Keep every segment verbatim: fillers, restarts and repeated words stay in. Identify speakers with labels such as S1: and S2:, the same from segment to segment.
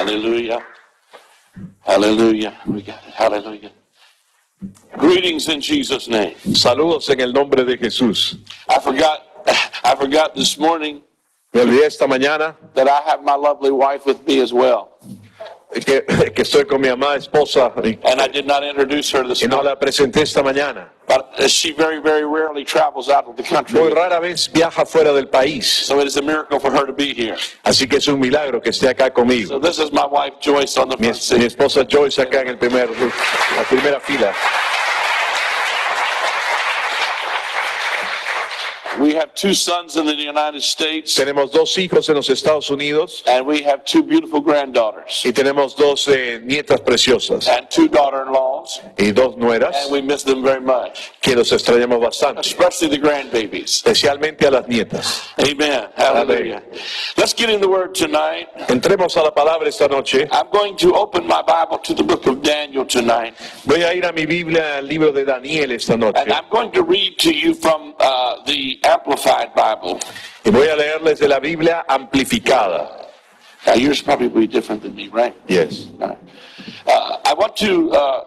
S1: Hallelujah. Hallelujah. We got it. Hallelujah. Greetings in Jesus' name.
S2: Saludos en el nombre de Jesús.
S1: I forgot, I forgot this morning
S2: Me olvidé esta mañana
S1: that I have my lovely wife with me as well.
S2: que, que estoy con mi amada esposa y,
S1: And I did not introduce her this
S2: y no
S1: morning.
S2: la presenté esta mañana.
S1: But she very, very rarely travels out of the country.
S2: Muy rara vez viaja fuera del país,
S1: So it is a miracle for her to be here.
S2: así que es un milagro que esté acá conmigo.
S1: So this is my wife Joyce on the
S2: Mi,
S1: front
S2: es- mi
S1: seat.
S2: esposa Joyce acá en el primer, la primera fila.
S1: We have two sons in the United States,
S2: Tenemos dos hijos en los Estados Unidos
S1: and we have two beautiful granddaughters
S2: y tenemos dos eh, nietas preciosas
S1: and two daughter-in-laws,
S2: y dos nueras
S1: and we miss them very much,
S2: que los extrañamos bastante,
S1: especially the grandbabies.
S2: especialmente a las nietas.
S1: Amen. Hallelujah. Let's get in the Word tonight.
S2: Entremos a la palabra esta noche.
S1: I'm going to open my Bible to the book of Daniel tonight,
S2: Voy a ir a mi Biblia, al libro de Daniel esta noche,
S1: and I'm going to read to you from uh, the Amplified Bible.
S2: y voy a leerles de la Biblia amplificada.
S1: Now, yours probably will be different than me, right?
S2: Yes.
S1: Uh, I want to uh,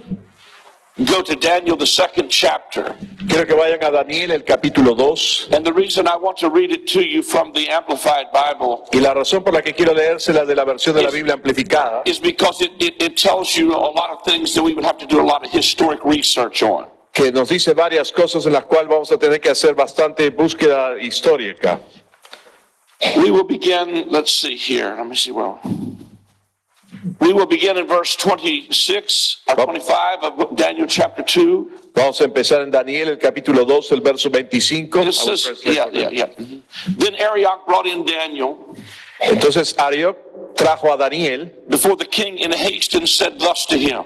S1: go to Daniel, the second chapter.
S2: Quiero que vayan a Daniel, el capítulo dos.
S1: And the reason I want to read it to you from the Amplified Bible
S2: Y la razón por la que quiero leérsela de la versión de la Biblia amplificada
S1: is because it, it, it tells you a lot of things that we would have to do a lot of historic research on.
S2: que nos dice varias cosas en las cuales vamos a tener que hacer bastante búsqueda histórica.
S1: We will begin, let's see here, let me see where. We will begin in verse twenty-six or twenty-five of Daniel chapter two.
S2: Vamos a empezar en Daniel, el capítulo dos, el verso veinticinco.
S1: It says, yeah, yeah, yeah. Mhm. Then Arioch brought in Daniel
S2: Entonces Arioch trajo a Daniel
S1: before the king in haste and said thus to him,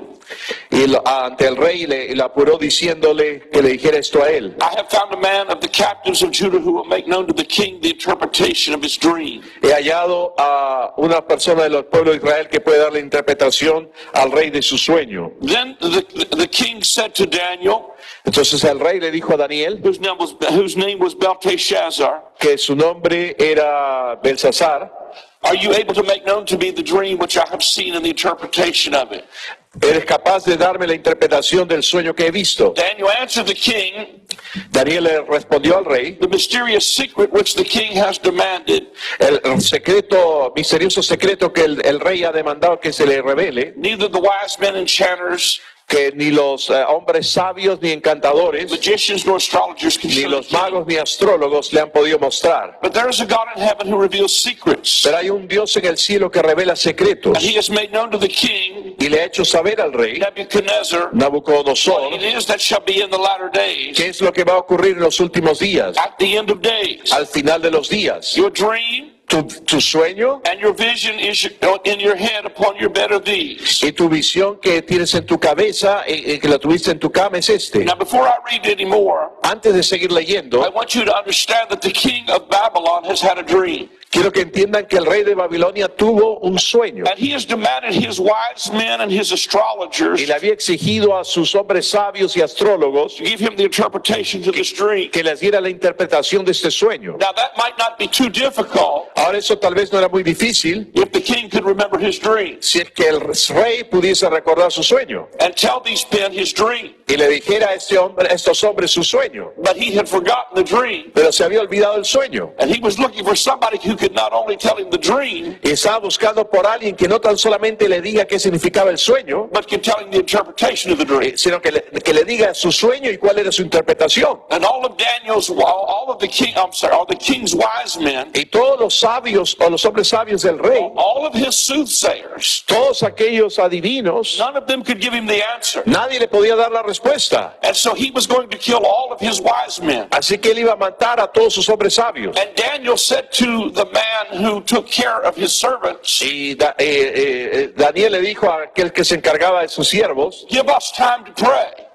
S2: y lo- ante el rey le, le apuró diciéndole que le dijera esto a él.
S1: I have found a man of the captives of Judah who will make known to the king the interpretation of his dream.
S2: He hallado a una persona de los pueblos de Israel que puede darle interpretación al rey de su sueño.
S1: Then the, the king said to Daniel,
S2: Entonces el rey le dijo a Daniel
S1: whose name was, whose name was Belteshazzar,
S2: que su nombre era Belsasar.
S1: are you able to make known to me the dream which I have seen and the interpretation of it?
S2: ¿Eres capaz de darme la interpretación del sueño que he visto?
S1: Daniel answered the king,
S2: Daniel le respondió al rey,
S1: the mysterious secret which the king has demanded,
S2: el secreto, misterioso secreto que el, el rey ha demandado que se le revele,
S1: neither the wise men enchanters,
S2: que ni los eh, hombres sabios ni encantadores,
S1: magicians, nor astrologers can
S2: ni
S1: show the
S2: los
S1: king.
S2: magos ni astrólogos le han podido mostrar.
S1: But there is a God in heaven who reveals secrets,
S2: Pero hay un Dios en el cielo que revela secretos
S1: and he has made known to the king
S2: y le ha hecho saber al rey
S1: Nebuchadnezzar
S2: Nabucodonosor
S1: what it is that shall be in the latter days,
S2: qué es lo que va a ocurrir en los últimos días,
S1: at the end of days.
S2: al final de los días.
S1: Your dream
S2: Tu, tu sueño
S1: and your vision is in your head upon your bed of these.
S2: y tu visión que tienes en tu cabeza, eh, eh, que la tuviste en tu cama, es este.
S1: Now, before I read any more,
S2: Antes de seguir
S1: I
S2: leyendo,
S1: want you to understand that the king of Babylon has had a dream,
S2: quiero que entiendan que el rey de Babilonia tuvo un sueño
S1: and he has demanded his wise men and his astrologers
S2: y le había exigido a sus hombres sabios y astrólogos
S1: to give him the interpretation to this dream.
S2: que les diera la interpretación de este sueño.
S1: Now, that might not be too difficult
S2: Ahora eso tal vez no era muy difícil
S1: if the king could remember his dream
S2: si es que el rey pudiese recordar su sueño
S1: and tell these men his dream.
S2: y le dijera a, este hombre, a estos hombres su sueño,
S1: But he had forgotten the dream,
S2: pero se había olvidado el sueño
S1: and he was looking for somebody who could not only tell him the dream,
S2: y estaba buscando por alguien que no tan solamente le diga qué significaba el sueño,
S1: but could tell him the interpretation of the dream.
S2: eh, sino que le, que le diga su sueño y cuál era su interpretación.
S1: And all of Daniel's, all of the king, I'm sorry, all the king's wise men,
S2: Y todos los sabios o los hombres sabios del rey,
S1: all of his soothsayers,
S2: todos aquellos adivinos,
S1: none of them could give him the answer.
S2: nadie le podía dar la respuesta.
S1: And so he was going to kill all of his wise men.
S2: Así que él iba a matar a todos sus hombres sabios.
S1: And Daniel said to the man who took care of his servants,
S2: Y da- eh, eh, Daniel le dijo a aquel que se encargaba de sus siervos,
S1: give us time to pray.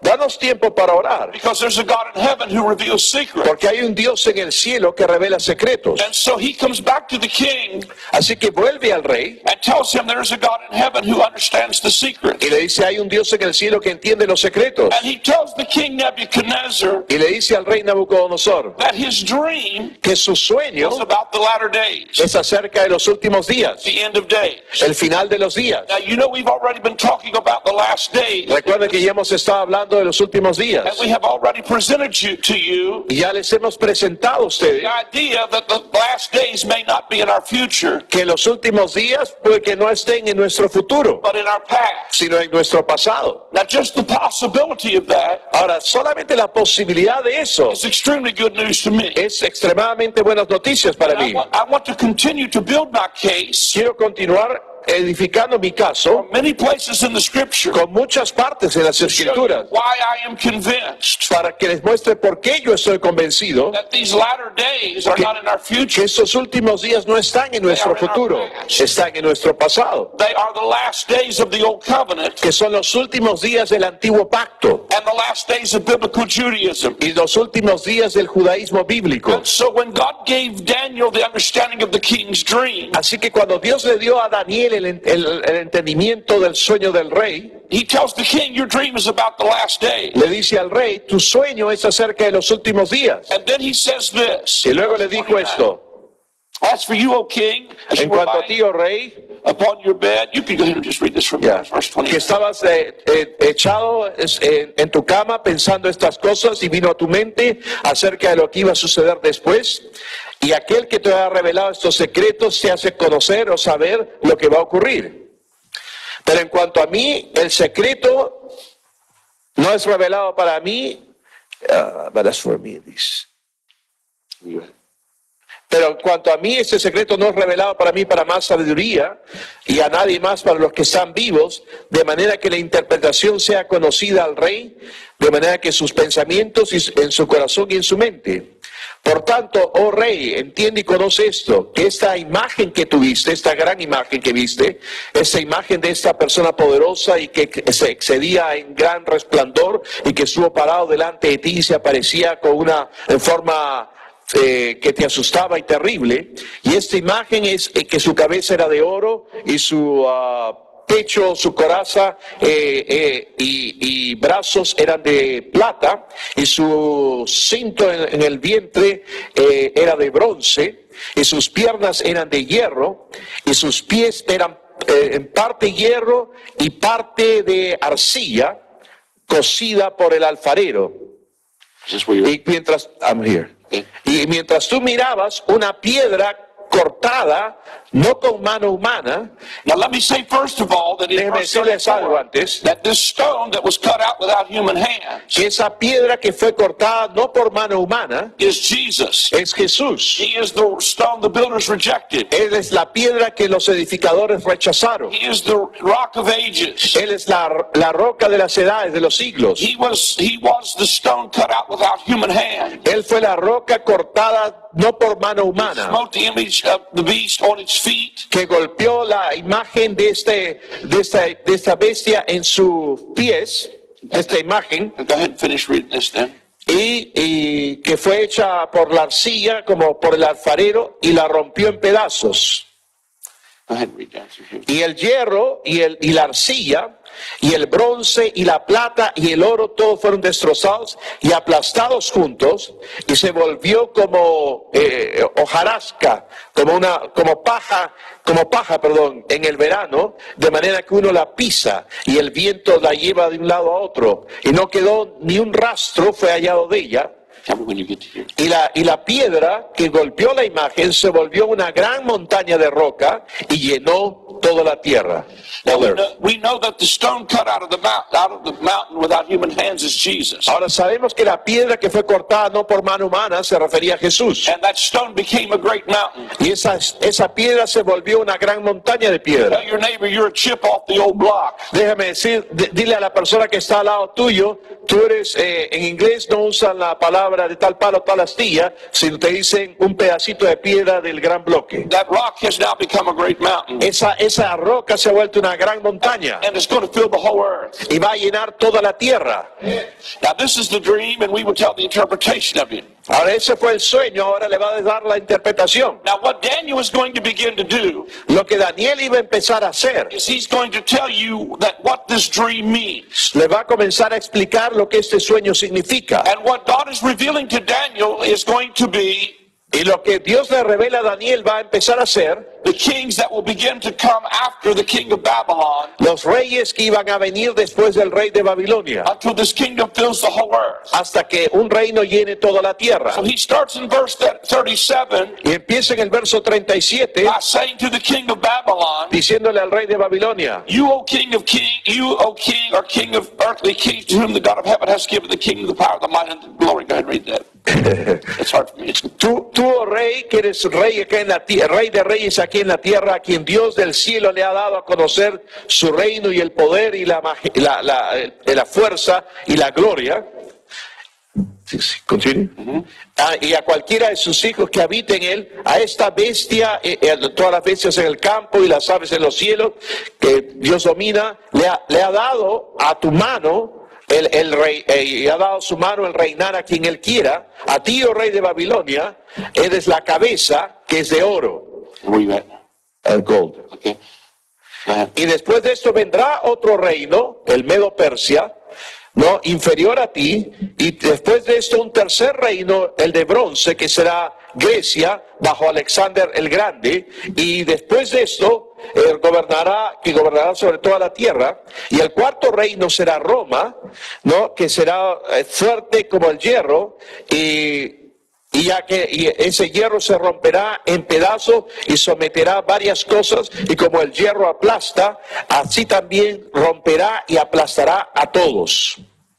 S2: danos tiempo para orar,
S1: because there's a God in heaven who reveals secrets.
S2: porque hay un Dios en el cielo que revela secretos.
S1: And so he comes back to the king
S2: Así que vuelve al rey
S1: and tells him there's a God in heaven who understands the secrets.
S2: y le dice, hay un Dios en el cielo que entiende los secretos.
S1: And he tells the king Nebuchadnezzar
S2: Y le dice al rey Nabucodonosor
S1: that his dream
S2: que su sueño
S1: was about the latter days,
S2: es acerca de los últimos días,
S1: the end of days.
S2: el final de los días.
S1: Now, you know, we've already been talking about the last days,
S2: Recuerden que ya hemos estado hablando de los últimos días
S1: and we have already presented you to you
S2: y ya les hemos presentado a ustedes
S1: the idea that the last days may not be in our future,
S2: que los últimos días puede que no estén en nuestro futuro,
S1: but in our past.
S2: sino en nuestro pasado.
S1: Now, just the possibility of that
S2: Ahora, solamente la posibilidad de eso
S1: is extremely good news to me.
S2: es extremadamente buenas noticias para
S1: And I,
S2: mí.
S1: want, I want to continue to build my case
S2: Quiero continuar edificando mi caso
S1: from many places in the scripture
S2: con muchas partes en las
S1: to show you
S2: escrituras
S1: why I am convinced
S2: para que les muestre por qué yo estoy convencido
S1: that these latter days are
S2: que,
S1: not in our
S2: que
S1: future.
S2: estos últimos días no están en nuestro futuro, están en nuestro pasado,
S1: They are the last days of the old covenant
S2: que son los últimos días del antiguo pacto
S1: and the last days of biblical Judaism.
S2: y los últimos días del judaísmo bíblico.
S1: And so when God gave Daniel the understanding of the king's dream,
S2: Así que cuando Dios le dio a Daniel el, el- el entendimiento del sueño del rey,
S1: he tells the king, your dream is about the last days.
S2: le dice al rey, tu sueño es acerca de los últimos días.
S1: And then he says this.
S2: Y luego le dijo esto,
S1: As for you, O king, as you
S2: en
S1: were
S2: cuanto a
S1: lying
S2: ti, oh rey,
S1: upon your bed, you can go ahead and just read this from
S2: ya,
S1: verse
S2: que
S1: twenty.
S2: estabas eh, eh, echado es, eh, en tu cama pensando estas cosas y vino a tu mente acerca de lo que iba a suceder después, y aquel que te ha revelado estos secretos te hace conocer o saber lo que va a ocurrir. Pero en cuanto a mí, el secreto no es revelado para mí, uh, but as for me, this. Pero en cuanto a mí, ese secreto no es revelado para mí para más sabiduría y a nadie más para los que están vivos, de manera que la interpretación sea conocida al rey, de manera que sus pensamientos y en su corazón y en su mente. Por tanto, oh rey, entiende y conoce esto, que esta imagen que tuviste, esta gran imagen que viste, esta imagen de esta persona poderosa y que se excedía en gran resplandor y que estuvo parado delante de ti y se aparecía con una en forma Eh, que te asustaba y terrible, y esta imagen es eh, que su cabeza era de oro y su uh, pecho, su coraza eh, eh, y, y brazos eran de plata y su cinto en, en el vientre eh, era de bronce y sus piernas eran de hierro y sus pies eran eh, en parte hierro y parte de arcilla cocida por el alfarero.
S1: Is this where you're-
S2: Y mientras, I'm here. Y mientras tú mirabas una piedra cortada, no con mano humana,
S1: Now let me say first of all that in
S2: déjeme
S1: verse
S2: decirles algo
S1: thirty-four,
S2: antes,
S1: that this stone that was cut out without human hands
S2: que esa piedra que fue cortada no por mano humana
S1: is Jesus.
S2: es Jesús.
S1: He is the stone the builders rejected.
S2: Él es la piedra que los edificadores rechazaron.
S1: He is the rock of ages.
S2: Él es la, la roca de las edades, de los siglos.
S1: He was he was the stone cut out without human hands.
S2: Él fue la roca cortada no por mano humana,
S1: Smote the image of the beast on its feet.
S2: que golpeó la imagen de, este, de, esta, de esta bestia en sus pies, esta imagen,
S1: Go ahead and finish reading this then.
S2: y, y que fue hecha por la arcilla como por el alfarero y la rompió en pedazos.
S1: Go ahead and read down through here.
S2: Y el hierro y, el, y la arcilla y el bronce y la plata y el oro todos fueron destrozados y aplastados juntos y se volvió como eh, hojarasca, como una como paja, como paja, perdón, en el verano, de manera que uno la pisa y el viento la lleva de un lado a otro y no quedó ni un rastro fue hallado de ella.
S1: Tell me when you get to here.
S2: Y la, y la piedra que golpeó la imagen se volvió una gran montaña de roca y llenó toda la tierra.
S1: Now,
S2: All
S1: we,
S2: earth.
S1: know, we know that the stone cut out of the mountain, out of the mountain without human hands is Jesus.
S2: Ahora sabemos que la piedra que fue cortada no por mano humana se refería a Jesús.
S1: And that stone became a great mountain.
S2: Y esa, esa piedra se volvió una gran montaña de piedra.
S1: Tell your neighbor you're a chip off the old block.
S2: Déjame decir, d- dile a la persona que está al lado tuyo, tú eres, eh, en inglés no usan la palabra palabra de tal palo, tal astilla, sino te dicen un pedacito de piedra del gran bloque.
S1: That rock has now become a great mountain,
S2: Esa, esa roca se ha vuelto una gran montaña
S1: and it's going to fill the whole earth.
S2: y va a llenar toda la tierra.
S1: Now, this is the dream, and we will tell the interpretation of it.
S2: Ahora ese fue el sueño, ahora le va a dar la interpretación.
S1: Now, what Daniel is going to begin to do
S2: Lo que Daniel iba a empezar a hacer,
S1: is he's going to tell you that what this dream means.
S2: le va a comenzar a explicar lo que este sueño significa.
S1: And what God is revealing to Daniel is going to be
S2: Y lo que Dios le revela a Daniel va a empezar a ser
S1: the kings that will begin to come after the king of Babylon
S2: los reyes que iban a venir después del rey de Babilonia,
S1: until this kingdom fills the whole earth.
S2: hasta que un reino llene toda la tierra.
S1: So he starts in verse thirty-seven
S2: Y empieza en el verso treinta y siete
S1: by saying to the king of Babylon,
S2: diciéndole al rey de Babilonia:
S1: You, O king of king, you, O king, are king of earthly kings, to whom the God of heaven has given the kingdom, the power, the might, and the glory. Go ahead and read that. It's hard for me.
S2: Tú, tú, oh rey, que eres rey acá en la tierra, rey de reyes aquí en la tierra, a quien Dios del cielo le ha dado a conocer su reino y el poder y la, maj- la, la, eh, la fuerza y la gloria. Sí, sí, continúe. Ah, y a cualquiera de sus hijos que habiten él, a esta bestia, eh, eh, todas las bestias en el campo y las aves en los cielos, que Dios domina, le ha, le ha dado a tu mano el, el rey, eh, y ha dado su mano el reinar a quien él quiera. A ti, oh rey de Babilonia, eres la cabeza que es de oro.
S1: Where you at?
S2: El gold.
S1: Okay. Go ahead.
S2: Y después de esto vendrá otro reino, el Medo Persia, no inferior a ti, y después de esto un tercer reino, el de bronce, que será Grecia bajo Alexander el Grande, y después de esto eh, gobernará, que gobernará sobre toda la tierra, y el cuarto reino será Roma, no, que será eh, fuerte como el hierro, y Y ya que y ese hierro se romperá en pedazos y someterá varias cosas, y como el hierro aplasta, así también romperá y aplastará a todos.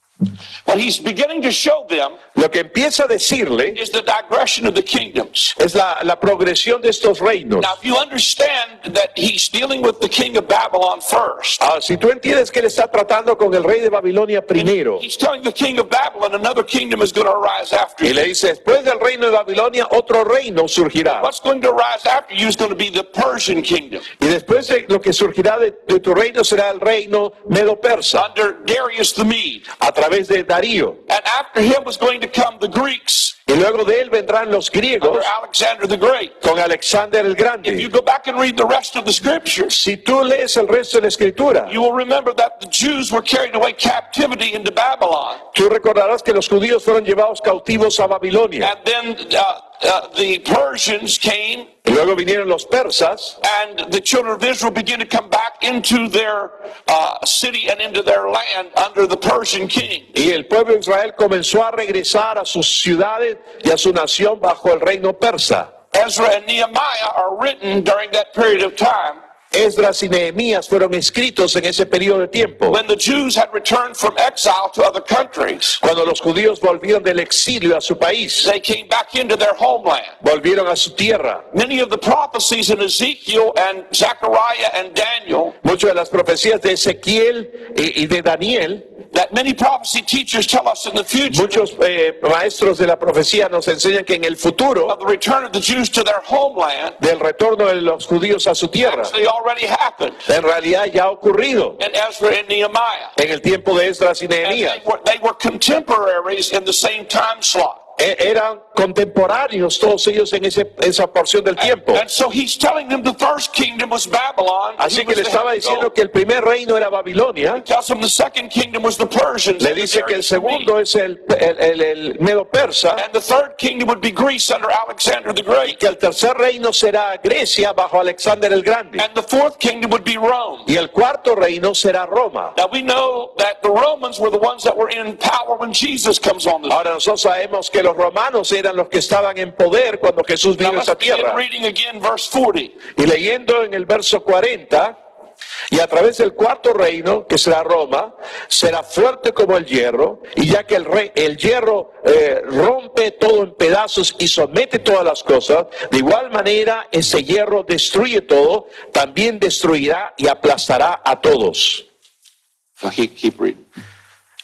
S1: What he's beginning to show them
S2: Lo que empieza a decirle
S1: is the digression of the kingdoms.
S2: es la, la progresión de estos reinos.
S1: Now, if you understand that he's dealing with the king of Babylon first,
S2: Ah, si tú entiendes que él está tratando con el rey de Babilonia primero,
S1: he's telling the king of Babylon another kingdom is going to arise after
S2: y
S1: you.
S2: le dice, después del reino de Babilonia, otro reino surgirá.
S1: What's going to rise after you is going to be the Persian kingdom
S2: Y después de lo que surgirá de, de tu reino será el reino medo-persa,
S1: under Darius the Mede.
S2: a través de Darío.
S1: And after him was going to come the Greeks
S2: Y luego de él vendrán los griegos
S1: under Alexander the Great.
S2: con Alexander el
S1: If you
S2: Grande.
S1: go back and read the rest of the scriptures,
S2: Si tú lees el resto de la escritura,
S1: you will remember that the Jews were carried away captivity into Babylon.
S2: tú recordarás que los judíos fueron llevados cautivos a Babilonia.
S1: And then uh, uh, the Persians came,
S2: Y luego vinieron los persas,
S1: and the children of Israel began to come back into their uh, city and into their land under the Persian king.
S2: y el pueblo de Israel comenzó a regresar a sus ciudades y a su nación bajo el reino persa.
S1: Ezra and Nehemiah are written during that period of time
S2: Esdras y Nehemías fueron escritos en ese periodo de tiempo,
S1: when the Jews had returned from exile to other countries.
S2: cuando los judíos volvieron del exilio a su país,
S1: They came back into their homeland.
S2: volvieron a su tierra.
S1: Many of the prophecies in Ezekiel and Zechariah and Daniel
S2: Muchas de las profecías de Ezequiel y, y de Daniel,
S1: that many prophecy teachers tell us in the future
S2: muchos eh, maestros de la profecía nos enseñan que en el futuro
S1: of the return of the Jews to their homeland
S2: del retorno de los judíos a su tierra,
S1: actually already happened
S2: en realidad ya ha ocurrido
S1: in Ezra and Nehemiah.
S2: en el tiempo de Esdras y
S1: And they
S2: Nehemías.
S1: were, they were contemporaries in the same time slot.
S2: E- Eran contemporáneos todos ellos en ese, esa porción del tiempo.
S1: And so he's telling them the first kingdom was Babylon.
S2: Así
S1: He
S2: que
S1: was
S2: le
S1: the
S2: estaba
S1: head of
S2: diciendo
S1: gold.
S2: que el primer reino era Babilonia.
S1: Tells them the second kingdom was the Persians.
S2: Le
S1: under
S2: dice que el
S1: Darius the Mede.
S2: segundo es el, el, el, el Medo Persa,
S1: And the third kingdom would be Greece under Alexander the Great.
S2: que el tercer reino será Grecia bajo Alexander el Grande,
S1: And the fourth kingdom would be Rome.
S2: y el cuarto reino será Roma.
S1: Now we know that the Romans were the ones that were in power when Jesus comes on the
S2: Ahora nosotros sabemos que los romanos eran los que estaban en poder cuando Jesús
S1: Now
S2: vino a
S1: let's
S2: esta
S1: begin
S2: tierra.
S1: reading again verse forty.
S2: Y leyendo en el verso cuarenta, y a través del cuarto reino, que será Roma, será fuerte como el hierro, y ya que el, rey, el hierro eh, rompe todo en pedazos y somete todas las cosas, de igual manera ese hierro destruye todo, también destruirá y aplastará a todos.
S1: So keep, keep reading.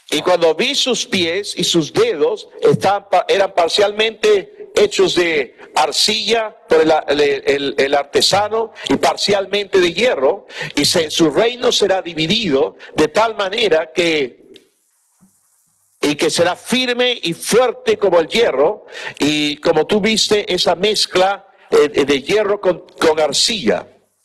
S2: Y cuando vi sus pies y sus dedos estaban, pa- eran parcialmente hechos de arcilla por el, el- el- el artesano y parcialmente de hierro, y se- su reino será dividido de tal manera que y que será firme y fuerte como el hierro, y como tú viste esa mezcla eh, de hierro con, con arcilla.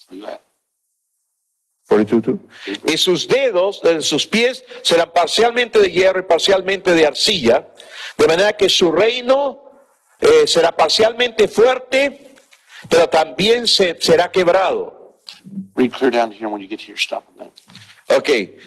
S2: cuarenta y dos. Y sus dedos, eh, sus pies serán parcialmente de hierro y parcialmente de arcilla, de manera que su reino eh, será parcialmente fuerte, pero también se, será quebrado.
S1: Read clear down to here when you get to your stop.
S2: Ok.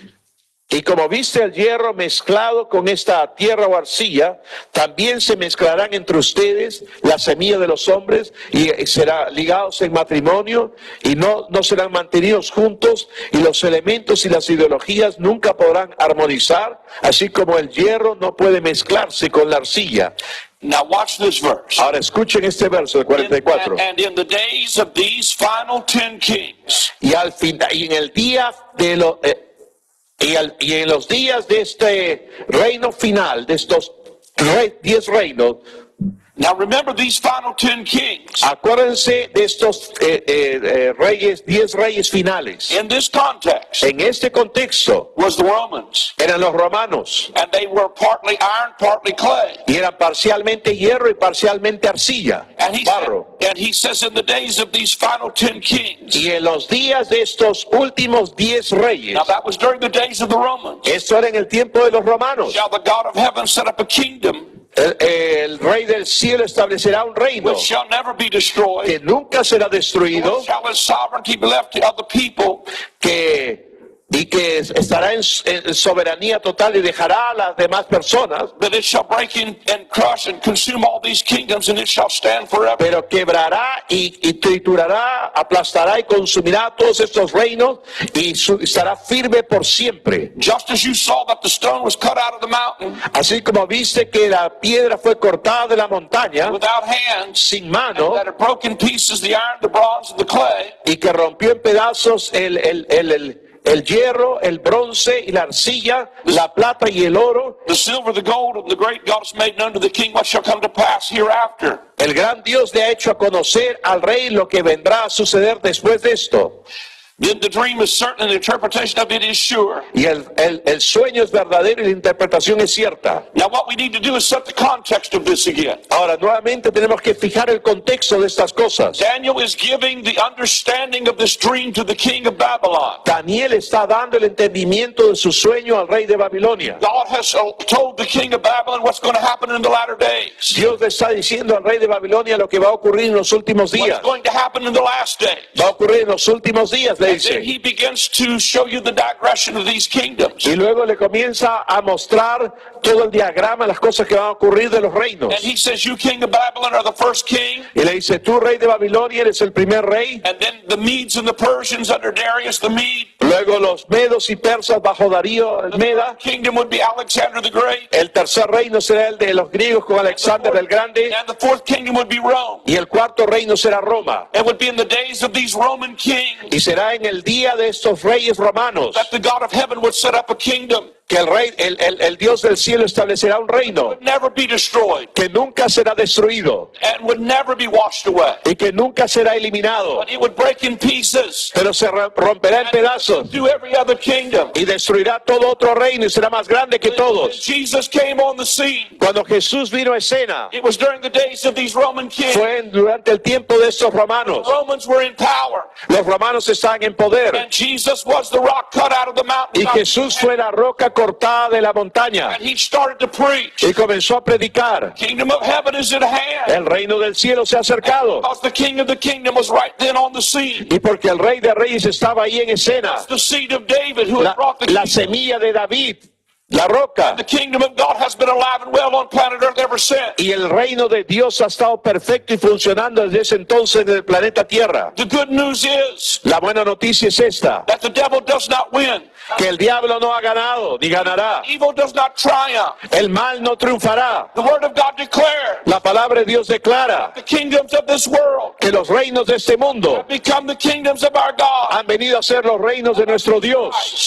S2: Y como viste el hierro mezclado con esta tierra o arcilla, también se mezclarán entre ustedes la semilla de los hombres y serán ligados en matrimonio y no, no serán mantenidos juntos, y los elementos y las ideologías nunca podrán armonizar, así como el hierro no puede mezclarse con la arcilla.
S1: Now watch this verse.
S2: Ahora escuchen este verso del cuarenta y cuatro.
S1: And, and in the days of these final ten kings,
S2: Y al fin, y en el día de los eh, y, al- y en los días de este reino final, de estos re- diez reinos,
S1: now remember these final ten kings.
S2: acuérdense de estos eh, eh, eh, reyes, diez reyes finales.
S1: In this context
S2: En este contexto
S1: was the Romans,
S2: eran los romanos,
S1: and they were partly iron, partly clay.
S2: y eran parcialmente hierro y parcialmente arcilla,
S1: And he,
S2: barro.
S1: said, and he says, in the days of these final ten kings.
S2: Y en los días de estos últimos diez reyes,
S1: Now that was during the days of the Romans.
S2: esto era en el tiempo de los romanos,
S1: Shall the God of heaven set up a kingdom
S2: el, el rey del cielo establecerá un reino
S1: which shall never be destroyed?
S2: que nunca será destruido,
S1: Shall his sovereignty be left to other people?
S2: que y que estará en, en soberanía total y dejará a las demás personas,
S1: That it shall break in and crush and consume all these kingdoms, and it shall stand forever.
S2: pero quebrará y, y triturará, aplastará y consumirá todos estos reinos, y su- estará firme por siempre.
S1: Just as you saw that the stone was cut out of the mountain
S2: Así como viste que la piedra fue cortada de la montaña
S1: without hands,
S2: sin mano,
S1: that it broke in pieces the iron, the bronze, and the clay,
S2: y que rompió en pedazos el, el, el, el, el hierro, el bronce y la arcilla, la plata y el oro,
S1: the silver, the gold, and the great God is made known to the king what shall come to pass hereafter.
S2: el gran Dios le ha hecho a conocer al rey lo que vendrá a suceder después de esto.
S1: Then the dream is certain and the interpretation of it is sure.
S2: Y el, el, el sueño es verdadero y la interpretación es cierta.
S1: Now what we need to do is set the context of this again.
S2: Ahora, nuevamente tenemos que fijar el contexto de estas cosas.
S1: Daniel is giving the understanding of this dream to the king of Babylon.
S2: Daniel está dando el entendimiento de su sueño al rey de Babilonia.
S1: God has uh, told the king of Babylon what's going to happen in the latter days.
S2: Dios le está diciendo al rey de Babilonia lo que va a ocurrir en los últimos
S1: What's
S2: días.
S1: going to happen in the last days.
S2: Va a ocurrir en los últimos días, le
S1: And then
S2: dice.
S1: he begins to show you the digression of these kingdoms.
S2: Y luego le comienza a mostrar todo el diagrama, las cosas que van a ocurrir de los reinos.
S1: And he says, you king of Babylon are the first king.
S2: Y le dice, tú rey de Babilonia eres el primer rey.
S1: And then the Medes and the Persians under Darius the Mede.
S2: Luego los medos y persas bajo Darío el Meda.
S1: Kingdom would be Alexander the Great.
S2: El tercer reino será el de los griegos con Alexander el Grande.
S1: And the fourth kingdom would be Rome.
S2: Y el cuarto reino será Roma.
S1: It would be in the days of these Roman kings
S2: Y será en el día de estos reyes romanos
S1: that the God of heaven would set up a kingdom
S2: que el rey, el, el, el Dios del cielo establecerá un reino
S1: would never be destroyed
S2: que nunca será destruido
S1: and would never be washed away.
S2: y que nunca será eliminado,
S1: But it would break in pieces
S2: pero se ro- romperá en pedazos
S1: to every other kingdom.
S2: y destruirá todo otro reino y será más grande que
S1: When
S2: todos.
S1: Jesus came on the scene,
S2: Cuando Jesús vino a escena,
S1: it was during the days of these Roman kings.
S2: fue en- durante el tiempo de estos romanos.
S1: Romans were in power,
S2: Los romanos estaban en poder
S1: and Jesus was the rock cut out of the mountain.
S2: y Jesús fue la roca cortada de la montaña
S1: And he started to preach.
S2: y comenzó a predicar.
S1: Kingdom of heaven is at hand.
S2: El reino del cielo se ha acercado.
S1: Because the king of the kingdom was right then on the scene.
S2: Y porque el rey de reyes estaba ahí en escena,
S1: The seed of David who
S2: la,
S1: had brought the
S2: la
S1: kingdom.
S2: semilla de David, la roca,
S1: The kingdom of God has been alive and well on planet Earth ever since.
S2: y el reino de Dios ha estado perfecto y funcionando desde ese entonces en el planeta Tierra.
S1: The good news is
S2: La buena noticia es esta,
S1: that the devil does not win.
S2: que el diablo no ha ganado ni ganará.
S1: Evil does not triumph.
S2: El mal no triunfará.
S1: The word of God declares
S2: La palabra de Dios declara
S1: the kingdoms of this world
S2: que los reinos de este mundo
S1: become the kingdoms of our God.
S2: han venido a ser los reinos de nuestro Dios.
S1: Christ.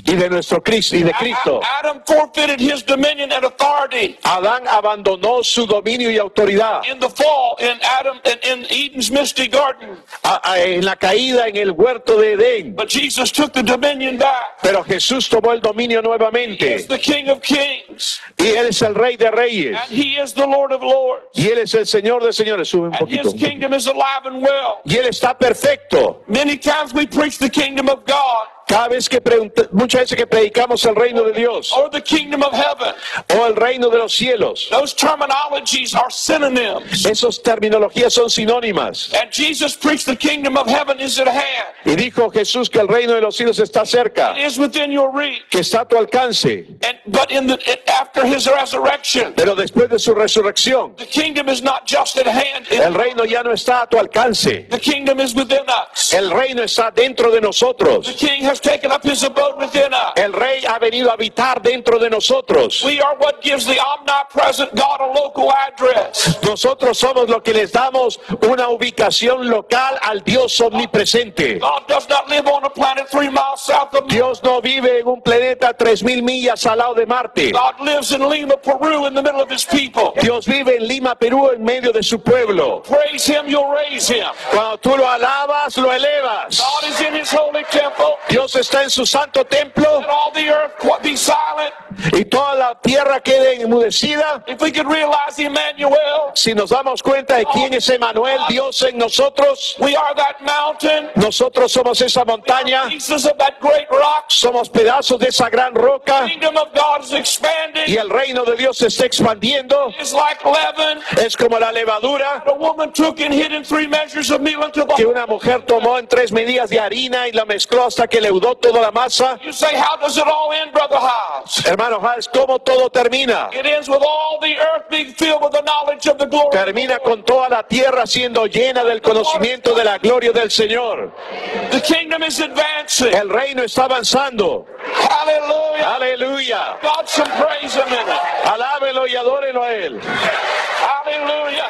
S2: y de nuestro Cristo y de Cristo.
S1: Adam forfeited his dominion and authority
S2: Adán abandonó su dominio y autoridad
S1: in the fall in Adam in, in Eden's misty garden.
S2: a- a- en la caída en el huerto de Edén.
S1: But Jesus took the dominion back.
S2: Pero Jesús tomó el dominio
S1: He
S2: nuevamente
S1: is the King of Kings,
S2: y Él es el Rey de Reyes
S1: and he is the Lord of Lords.
S2: y Él es el Señor de señores. Sube un
S1: And
S2: poquito.
S1: his kingdom is alive and well.
S2: Y Él está perfecto.
S1: Many times we preach the kingdom of God
S2: Cada vez que pregunta- muchas veces que predicamos el reino de Dios
S1: or the kingdom of heaven.
S2: o el reino de los cielos,
S1: Those terminologies are synonyms.
S2: esas terminologías son sinónimas.
S1: And Jesus preached the kingdom of heaven is at hand.
S2: Y dijo Jesús que el reino de los cielos está cerca,
S1: It is within your reach.
S2: que está a tu alcance.
S1: And but in the it- after his resurrection,
S2: Pero después de su resurrección,
S1: the kingdom is not just at hand.
S2: el
S1: It-
S2: reino ya no está a tu alcance.
S1: the kingdom is within us.
S2: El reino está dentro de
S1: The
S2: nosotros.
S1: king has taken up his abode within us.
S2: El rey ha venido a habitar dentro de nosotros.
S1: We are what gives the omnipresent God a local address.
S2: Nosotros somos lo que les damos una ubicación local al Dios omnipresente.
S1: God does not live on a planet three miles south of me.
S2: Dios no vive en un planeta tres mil millas al lado de Marte.
S1: God lives in Lima, Peru, in the middle of his people.
S2: Dios vive en Lima, Perú, en medio de su pueblo.
S1: Praise him, you'll raise him.
S2: Cuando tú lo alabas, lo elevas.
S1: God is in his holy temple.
S2: Dios está en su santo templo
S1: Let all the earth qu- be silent.
S2: y toda la tierra quede enmudecida.
S1: If we could realize Emmanuel,
S2: Si nos damos cuenta de quién es Emmanuel, Dios en nosotros,
S1: we are that mountain,
S2: nosotros somos esa montaña,
S1: pieces of that great rock.
S2: somos pedazos de esa gran roca
S1: The kingdom of God is expanding.
S2: y el reino de Dios se está expandiendo.
S1: It's like leaven
S2: Es como la levadura
S1: that a woman took and hid in three measures of meal until
S2: que
S1: the.
S2: una mujer tomó en tres medidas de harina y la mezcló hasta que leudó toda la masa.
S1: You say, how does it all end, Brother Hobbs?
S2: Hermano Hales, ¿cómo todo termina?
S1: It ends with all the earth being filled with the knowledge of the glory.
S2: Termina con toda la tierra siendo llena del conocimiento de la gloria del Señor.
S1: The kingdom is advancing.
S2: El reino está avanzando.
S1: Hallelujah.
S2: Aleluya.
S1: God, some praise him in it.
S2: Alábelo y adórelo a Él.
S1: Hallelujah.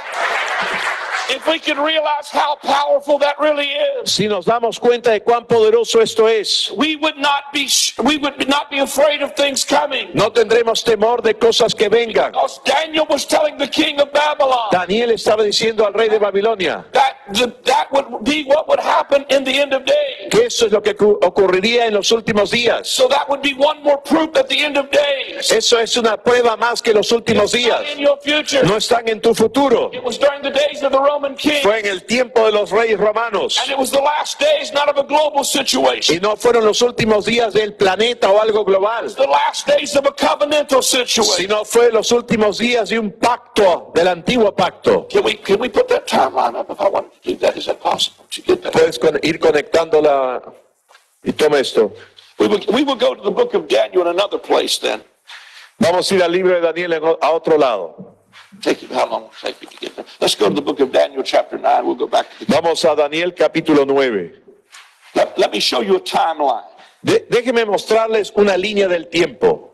S1: If we could realize how powerful that really is,
S2: Si nos damos cuenta de cuán poderoso esto es,
S1: we would not be we would not be afraid of things coming.
S2: no tendremos temor de cosas que vengan.
S1: Because Daniel was telling the king of Babylon
S2: Daniel estaba diciendo al rey de Babilonia
S1: that the, that would be what would happen in the end of days.
S2: que eso es lo que cu- ocurriría en los últimos días.
S1: So that would be one more proof at the end of days.
S2: Eso es una prueba más que los últimos días.
S1: In your future.
S2: No están en tu futuro.
S1: It was during the days of the Roman king.
S2: Fue en el tiempo de los reyes romanos.
S1: And it was the last days, not of a global situation.
S2: Y no fueron los últimos días del planeta o algo global,
S1: The last days of a covenantal situation.
S2: sino fue los últimos días de un pacto, del antiguo pacto.
S1: Can we can we put that timeline up if I want to do that? Is that possible to get that?
S2: Puedes con- ir conectándola y toma esto.
S1: We will, we will go to the book of Daniel in another place then.
S2: Vamos a ir al libro de Daniel en o- a otro lado.
S1: Take you how long will it take me to get there? Let's go to the book of Daniel chapter nine. We'll go back to the.
S2: Vamos a Daniel capítulo nueve.
S1: Let, let me show you a timeline.
S2: De- déjenme mostrarles una línea del tiempo.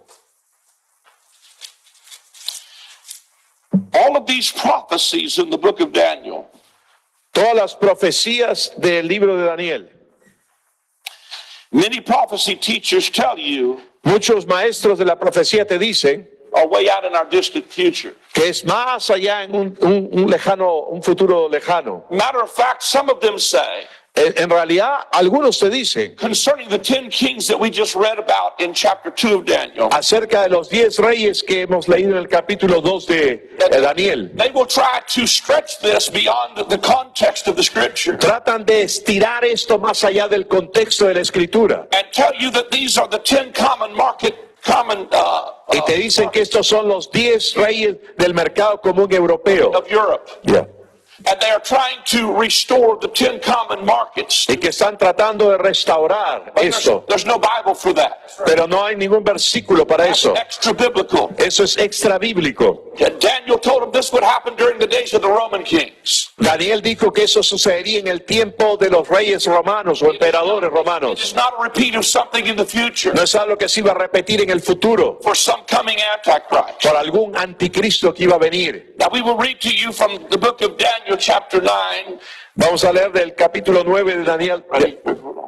S1: All of these prophecies in the book of Daniel
S2: Todas las profecías del libro de Daniel.
S1: Many prophecy teachers tell you
S2: Muchos maestros de la profecía te dicen
S1: are way out in our distant future.
S2: que es más allá en un, un- un lejano, un futuro lejano.
S1: Matter of fact, some of them say
S2: En, en realidad, algunos te dicen
S1: concerning the ten kings that we just read about in chapter two of Daniel,
S2: acerca de los diez reyes que hemos leído en el capítulo dos de, de Daniel.
S1: they will try to stretch this beyond the, the context of the scripture
S2: Tratan de estirar esto más allá del contexto de la escritura.
S1: and tell you that these are the ten common market, common uh,
S2: Y te dicen que estos son los diez reyes del mercado común europeo.
S1: of Europe.
S2: Ya.
S1: And they are trying to restore the ten common markets.
S2: Y que están tratando de restaurar
S1: But there's,
S2: esto.
S1: there's no Bible for that.
S2: Pero no hay ningún versículo para
S1: That's
S2: eso.
S1: extra biblical.
S2: Eso es extra bíblico.
S1: Daniel told them this would happen during the days of the Roman kings.
S2: Daniel dijo que eso sucedería en el tiempo de los reyes romanos o emperadores
S1: It
S2: romanos.
S1: is not a repeat of something in the future
S2: No es algo que se iba a repetir en el futuro
S1: for some coming Antichrist.
S2: por algún anticristo que iba a venir.
S1: Now we will read to you from the book of Daniel chapter nine.
S2: Vamos a leer del capítulo nueve de Daniel.
S1: Ready? Hold on.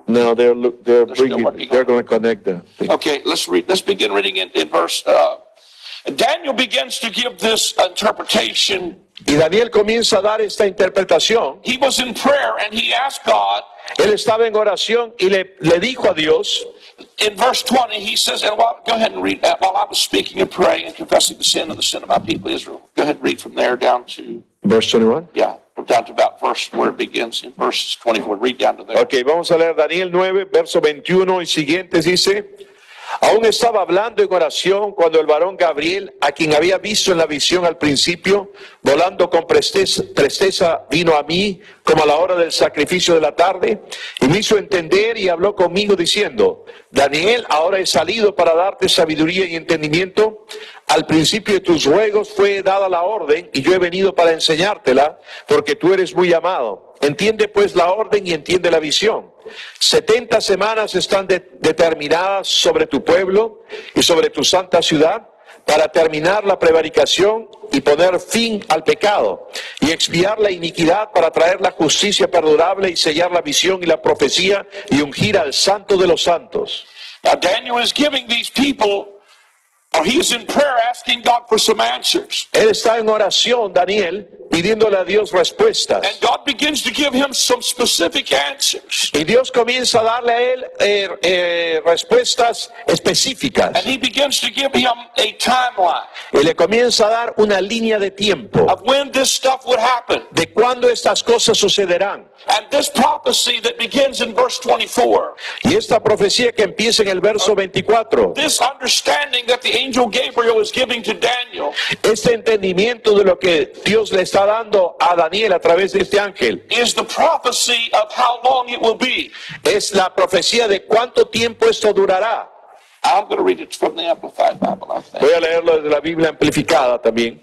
S2: No, they're, look- they're
S1: They're still
S2: bringing,
S1: working
S2: they're
S1: on
S2: going to connect the thing.
S1: Okay, let's read, let's begin reading in, in verse, uh, Daniel begins to give this interpretation.
S2: Y Daniel comienza a dar esta interpretación.
S1: He was in prayer and he asked God,
S2: Él estaba en oración y le, le dijo a Dios,
S1: in verse twenty, he says, and while, go ahead and read that. While I was speaking and praying and confessing the sin of the sin of my people Israel. Go ahead and read from there down to,
S2: verse twenty-one.
S1: yeah, down to about verse where it begins in verses twenty-four. Read down to there.
S2: Ok, vamos a leer Daniel nueve, verso veintiuno y siguientes. Dice, aún estaba hablando en oración cuando el varón Gabriel, a quien había visto en la visión al principio, volando con presteza, presteza, vino a mí como a la hora del sacrificio de la tarde, y me hizo entender y habló conmigo diciendo, Daniel, ahora he salido para darte sabiduría y entendimiento. Al principio de tus ruegos fue dada la orden, y yo he venido para enseñártela, porque tú eres muy amado. Entiende pues la orden y entiende la visión. Setenta semanas están de- determinadas sobre tu pueblo y sobre tu santa ciudad para terminar la prevaricación y poner fin al pecado y expiar la iniquidad para traer la justicia perdurable y sellar la visión y la profecía y ungir al santo de los santos.
S1: Now Daniel is giving these people, or he is in prayer asking God for some answers.
S2: Él está en oración, Daniel, pidiéndole a Dios respuestas.
S1: And God begins to give him some specific answers.
S2: Y Dios comienza a darle a él eh, eh, respuestas específicas.
S1: And he begins to give him a timeline
S2: Y le comienza a dar una línea de tiempo
S1: of when this stuff would happen.
S2: de cuándo estas cosas sucederán.
S1: And this prophecy that begins in verse twenty-four,
S2: Y esta profecía que empieza en el verso veinticuatro,
S1: this understanding that the angel Gabriel is giving to Daniel
S2: este entendimiento de lo que Dios le está dando a Daniel a través de este ángel,
S1: is the prophecy of how long it will be.
S2: es la profecía de cuánto tiempo esto durará.
S1: I'm going to read it from the Amplified Bible, I think.
S2: Voy a leerlo desde la Biblia amplificada también.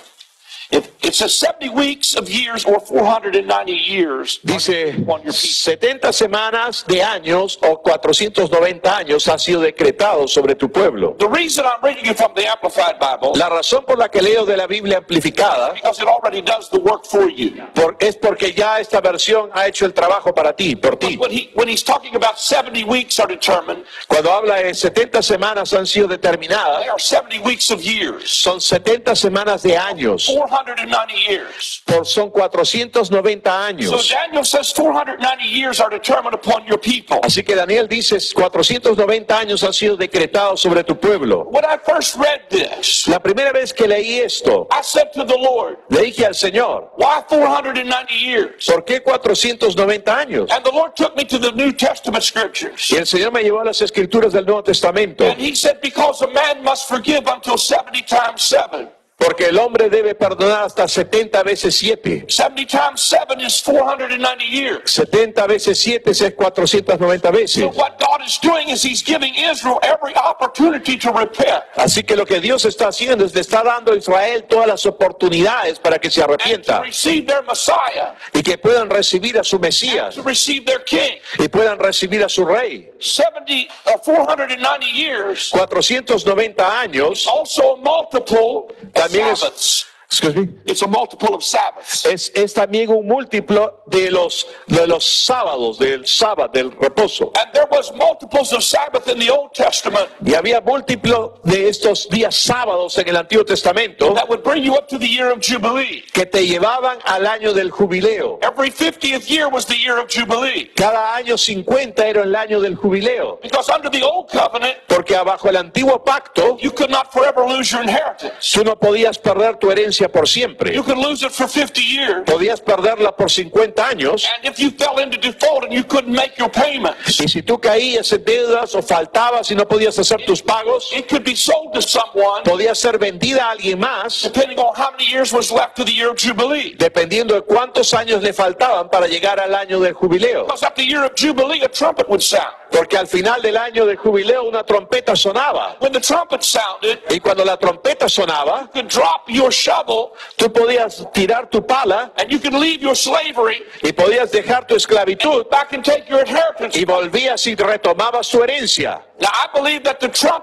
S1: It, it says seventy weeks of years or four hundred ninety years
S2: Dice,
S1: on your people.
S2: setenta semanas de años o cuatrocientos noventa años ha sido decretado sobre tu pueblo.
S1: The reason I'm reading it from the Amplified Bible,
S2: La razón por la que leo de la Biblia amplificada
S1: because it already does the work for you.
S2: por- es porque ya esta versión ha hecho el trabajo para ti, por ti.
S1: When, he, when he's talking about seventy weeks are determined,
S2: Cuando habla de setenta semanas han sido
S1: they
S2: determinadas,
S1: are seventy weeks of years,
S2: son setenta semanas de años,
S1: four hundred ninety years.
S2: por, son cuatrocientos noventa
S1: So
S2: años.
S1: Daniel says four hundred ninety years are determined upon your people.
S2: Así que Daniel dice, cuatrocientos noventa años han sido decretados sobre tu pueblo.
S1: When I first read this,
S2: La primera vez que leí esto,
S1: I said to the Lord,
S2: le dije al Señor,
S1: why four hundred ninety years?
S2: ¿por qué cuatrocientos noventa años?
S1: And the Lord took me to the New Testament scriptures.
S2: Y el Señor me llevó a las escrituras del Nuevo Testamento,
S1: And he said, because a man must forgive until seventy times seven.
S2: porque el hombre debe perdonar hasta setenta veces siete.
S1: seventy times seven is four hundred ninety years.
S2: setenta veces siete es cuatrocientos noventa
S1: So
S2: veces.
S1: what God is doing is he's giving Israel every opportunity to repent
S2: Así que lo que Dios está haciendo es le está dando a Israel todas las oportunidades para que se
S1: and to
S2: arrepienta
S1: receive their Messiah,
S2: y que puedan recibir a su Mesías
S1: to receive their King.
S2: y puedan recibir a su Rey.
S1: seventy, uh, four hundred ninety years,
S2: cuatrocientos noventa años
S1: also a multiple of
S2: también es,
S1: Sabbaths.
S2: excuse me,
S1: It's a multiple of Sabbaths.
S2: es, es también un múltiplo de los, de los sábados, del sábado, del reposo.
S1: And there was multiples of Sabbath in the Old Testament
S2: Y había múltiplo de estos días sábados en el Antiguo Testamento
S1: that would bring you up to the year of Jubilee.
S2: que te llevaban al año del jubileo.
S1: Every fiftieth year was the year of Jubilee.
S2: Cada año cincuenta era el año del jubileo.
S1: Because under the Old Covenant,
S2: Porque abajo el antiguo pacto,
S1: you could not forever lose your inheritance.
S2: tú no podías perder tu herencia por siempre.
S1: You could lose it for fifty years.
S2: Podías perderla por cincuenta años.
S1: And if you fell into default and you couldn't make your payments,
S2: Y si tú caías en deudas o faltabas y no podías hacer tus pagos,
S1: it could be sold to someone
S2: podía ser vendida a alguien más,
S1: depending on how many years was left to the year of Jubilee.
S2: dependiendo de cuántos años le faltaban para llegar al año del jubileo.
S1: Because at the year of Jubilee, a trumpet would sound.
S2: Porque al final del año del jubileo una trompeta sonaba.
S1: When the trumpet sounded,
S2: Y cuando la trompeta sonaba,
S1: you could drop your shovel
S2: tú podías tirar tu pala
S1: and you could leave your slavery,
S2: y podías dejar tu esclavitud
S1: back and take your inheritance.
S2: y volvías y retomabas tu herencia.
S1: Now, I believe that the trumpet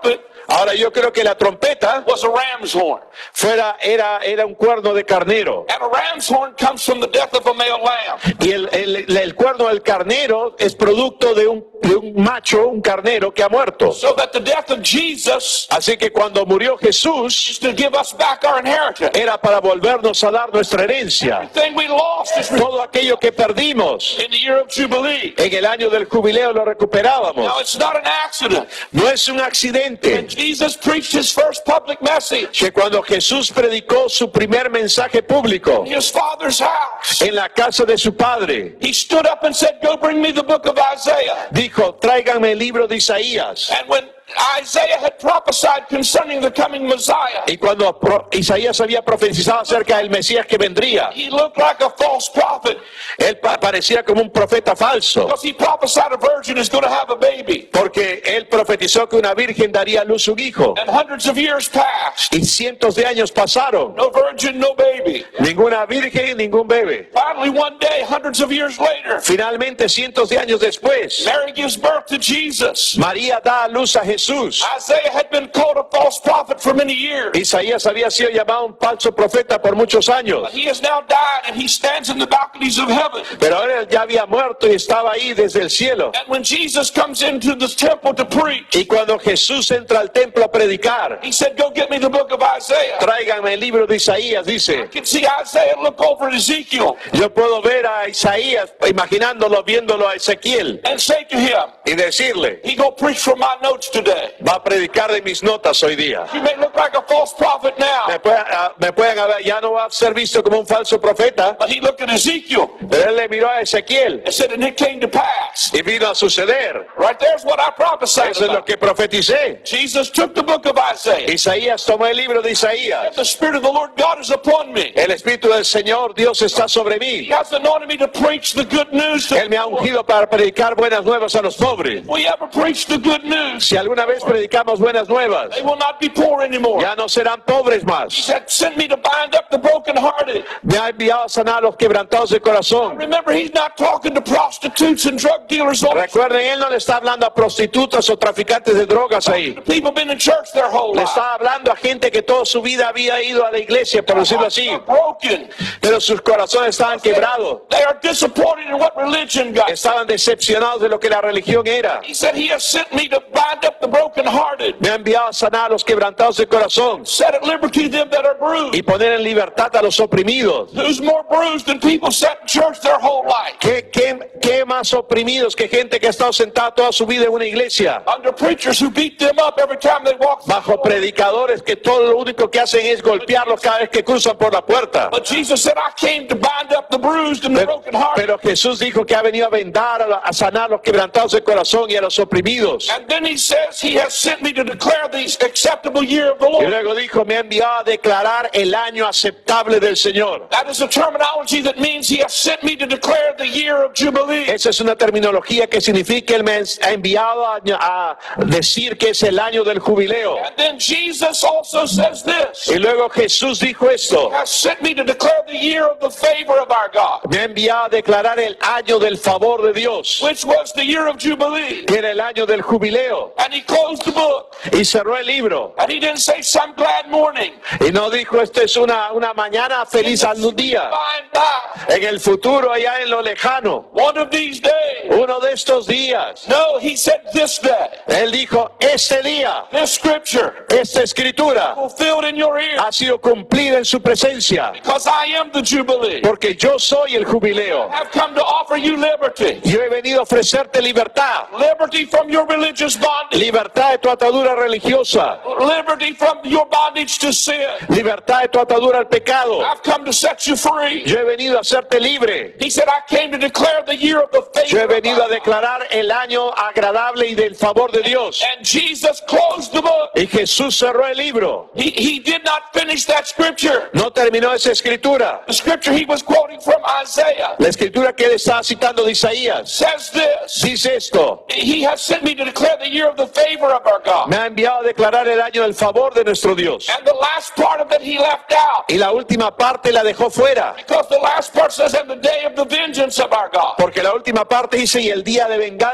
S2: Ahora yo creo que la trompeta
S1: was a ram's horn.
S2: fuera, era, era un cuerno de carnero.
S1: And a ram's horn comes from the death of a male lamb.
S2: Y el, el, el cuerno del carnero es producto de un, de un macho, un carnero que ha muerto.
S1: So that the death of Jesus
S2: Así que cuando murió Jesús,
S1: is to give us back our inheritance.
S2: era para volvernos a dar nuestra herencia.
S1: Everything we lost is
S2: Todo aquello que perdimos
S1: in the year of Jubilee.
S2: en el año del jubileo lo
S1: Now,
S2: recuperábamos.
S1: it's not an accident.
S2: No es un accidente
S1: When Jesus preached his first public message
S2: que cuando Jesús predicó su primer mensaje público
S1: in his father's house,
S2: en la casa de su padre,
S1: he stood up and said, "Go bring me the book of Isaiah."
S2: dijo, tráiganme el libro de Isaías.
S1: And when Isaiah had prophesied concerning the coming Messiah,
S2: Y cuando pro- Isaías había profetizado acerca del Mesías que vendría,
S1: he looked like a false prophet
S2: él pa- parecía como un profeta falso,
S1: because he prophesied a virgin is going to have a baby.
S2: porque él profetizó que una virgen daría a luz un hijo.
S1: And hundreds of years passed.
S2: Y cientos de años pasaron,
S1: No virgin, no baby.
S2: ninguna virgen, ningún bebé.
S1: Finally, one day, hundreds of years later,
S2: Finalmente, cientos de años después,
S1: Mary gives birth to Jesus.
S2: María da a luz a Jesús.
S1: Isaiah had been called a false prophet for many years.
S2: Isaías había sido llamado un falso profeta por muchos años,
S1: He has now died and he stands in the balconies of heaven.
S2: pero ahora él ya había muerto y estaba ahí desde el cielo.
S1: And when Jesus comes into the temple to preach,
S2: Y cuando Jesús entra al templo a predicar,
S1: he said, "Go get me the book of Isaiah."
S2: tráiganme el libro de Isaías, dice.
S1: I can see Isaiah look over at Ezekiel
S2: Yo puedo ver a Isaías, imaginándolo, viéndolo a Ezequiel,
S1: and say to him,
S2: y decirle,
S1: "He gonna preach from my notes today."
S2: va a predicar de mis notas hoy día.
S1: You may look like a false prophet now,
S2: Me pueden, ah, me pueden haber, ya no va a ser visto como un falso profeta,
S1: but he looked at Ezekiel
S2: pero él le miró a Ezequiel
S1: and said, "And it came to pass."
S2: y vino a suceder.
S1: Right there's what I prophesied
S2: Eso es lo
S1: about.
S2: que profeticé.
S1: Jesus took the book of Isaiah.
S2: Isaías tomó el libro de Isaías.
S1: The Spirit of the Lord God is upon me.
S2: El Espíritu del Señor, Dios está sobre
S1: He
S2: mí.
S1: has anointed me to preach the good news to
S2: Él me ha
S1: the poor.
S2: ungido para predicar buenas nuevas a los pobres.
S1: We ever preach the good news,
S2: Si alguna vez predicamos buenas nuevas,
S1: they will not be poor anymore.
S2: ya no serán pobres
S1: He
S2: más.
S1: said, "Send me to bind up the brokenhearted."
S2: Me ha enviado a sanar a los quebrantados de corazón.
S1: Remember, he's not talking to prostitutes and drug dealers. Only.
S2: Recuerden, él no le está hablando a prostitutas o traficantes de drogas ahí.
S1: People been in church their whole
S2: Le
S1: life.
S2: está hablando a gente que toda su vida había ido a la iglesia, por decirlo así,
S1: They're broken.
S2: pero sus corazones estaban quebrados.
S1: They are disappointed in what religion got.
S2: Estaban decepcionados de lo que la religión era.
S1: He said, "He has sent me to bind up the brokenhearted,
S2: Me ha enviado a sanar a los quebrantados de corazón
S1: set at liberty them that are bruised."
S2: y poner en libertad a los oprimidos.
S1: Who's more bruised than people sat in church their whole life?
S2: ¿Qué, qué, qué más oprimidos que gente que ha estado sentada toda su vida en una iglesia?
S1: Under preachers who beat them up every time they walk through the
S2: Bajo
S1: door.
S2: predicadores que todo lo único que hacen es golpearlos cada vez que cruzan por la puerta.
S1: But Jesus said, "I came to bind up the bruised and the
S2: Pero,
S1: brokenhearted."
S2: pero Jesús dijo que ha venido a vendar, a, a sanar a los quebrantados de corazón y a los oprimidos.
S1: And then he says, "He has sent me to declare the acceptable year of the
S2: Y
S1: Lord."
S2: luego dijo, me ha enviado a declarar el año aceptable del Señor.
S1: That is a terminology that means he has sent me to declare the year of Jubilee.
S2: Esa es una terminología que significa que Él me ha enviado a, a decir que es el año del jubileo.
S1: And then Jesus also says this.
S2: Y luego Jesús dijo esto,
S1: He has sent me to declare the year of the favor of our God,
S2: me ha enviado a declarar el año del favor de Dios,
S1: which was the year of Jubilee.
S2: que era el año del jubileo.
S1: And he closed the book.
S2: Y cerró el libro.
S1: And he didn't say some glad morning.
S2: Y no dijo, esto es una, una mañana feliz algún día.
S1: By and by,
S2: En el futuro, allá en lo lejano,
S1: one of these days.
S2: uno de estos días.
S1: No, he said this day.
S2: Él dijo, este día,
S1: This scripture
S2: esta escritura
S1: fulfilled in your ear.
S2: ha sido cumplida en su presencia,
S1: Because I am the Jubilee.
S2: porque yo soy el jubileo.
S1: I have come to offer you liberty.
S2: Yo he venido a ofrecerte libertad,
S1: Liberty from your religious bondage.
S2: libertad de tu atadura religiosa,
S1: Liberty from your bondage to sin.
S2: libertad de tu atadura al pecado.
S1: I've come to set you free.
S2: Yo he venido a hacerte libre.
S1: He said, "I came to declare the year of the
S2: Yo he
S1: favor of
S2: venido a
S1: our God."
S2: declarar el año agradable y del favor de Dios.
S1: And Jesus closed the book.
S2: Y Jesús cerró el libro.
S1: He, he did not finish that scripture.
S2: No terminó esa escritura.
S1: The scripture he was quoting from Isaiah
S2: La escritura que él estaba citando de Isaías
S1: says this.
S2: dice esto.
S1: He has sent me to declare the year of the favor of our God.
S2: Me ha enviado a declarar el año del favor de nuestro Dios.
S1: And the last part of it he left out.
S2: Y la última parte la dejó fuera.
S1: Because the last part says, "And the day of the vengeance of our God."
S2: Porque la última parte dice, y el día de venganza de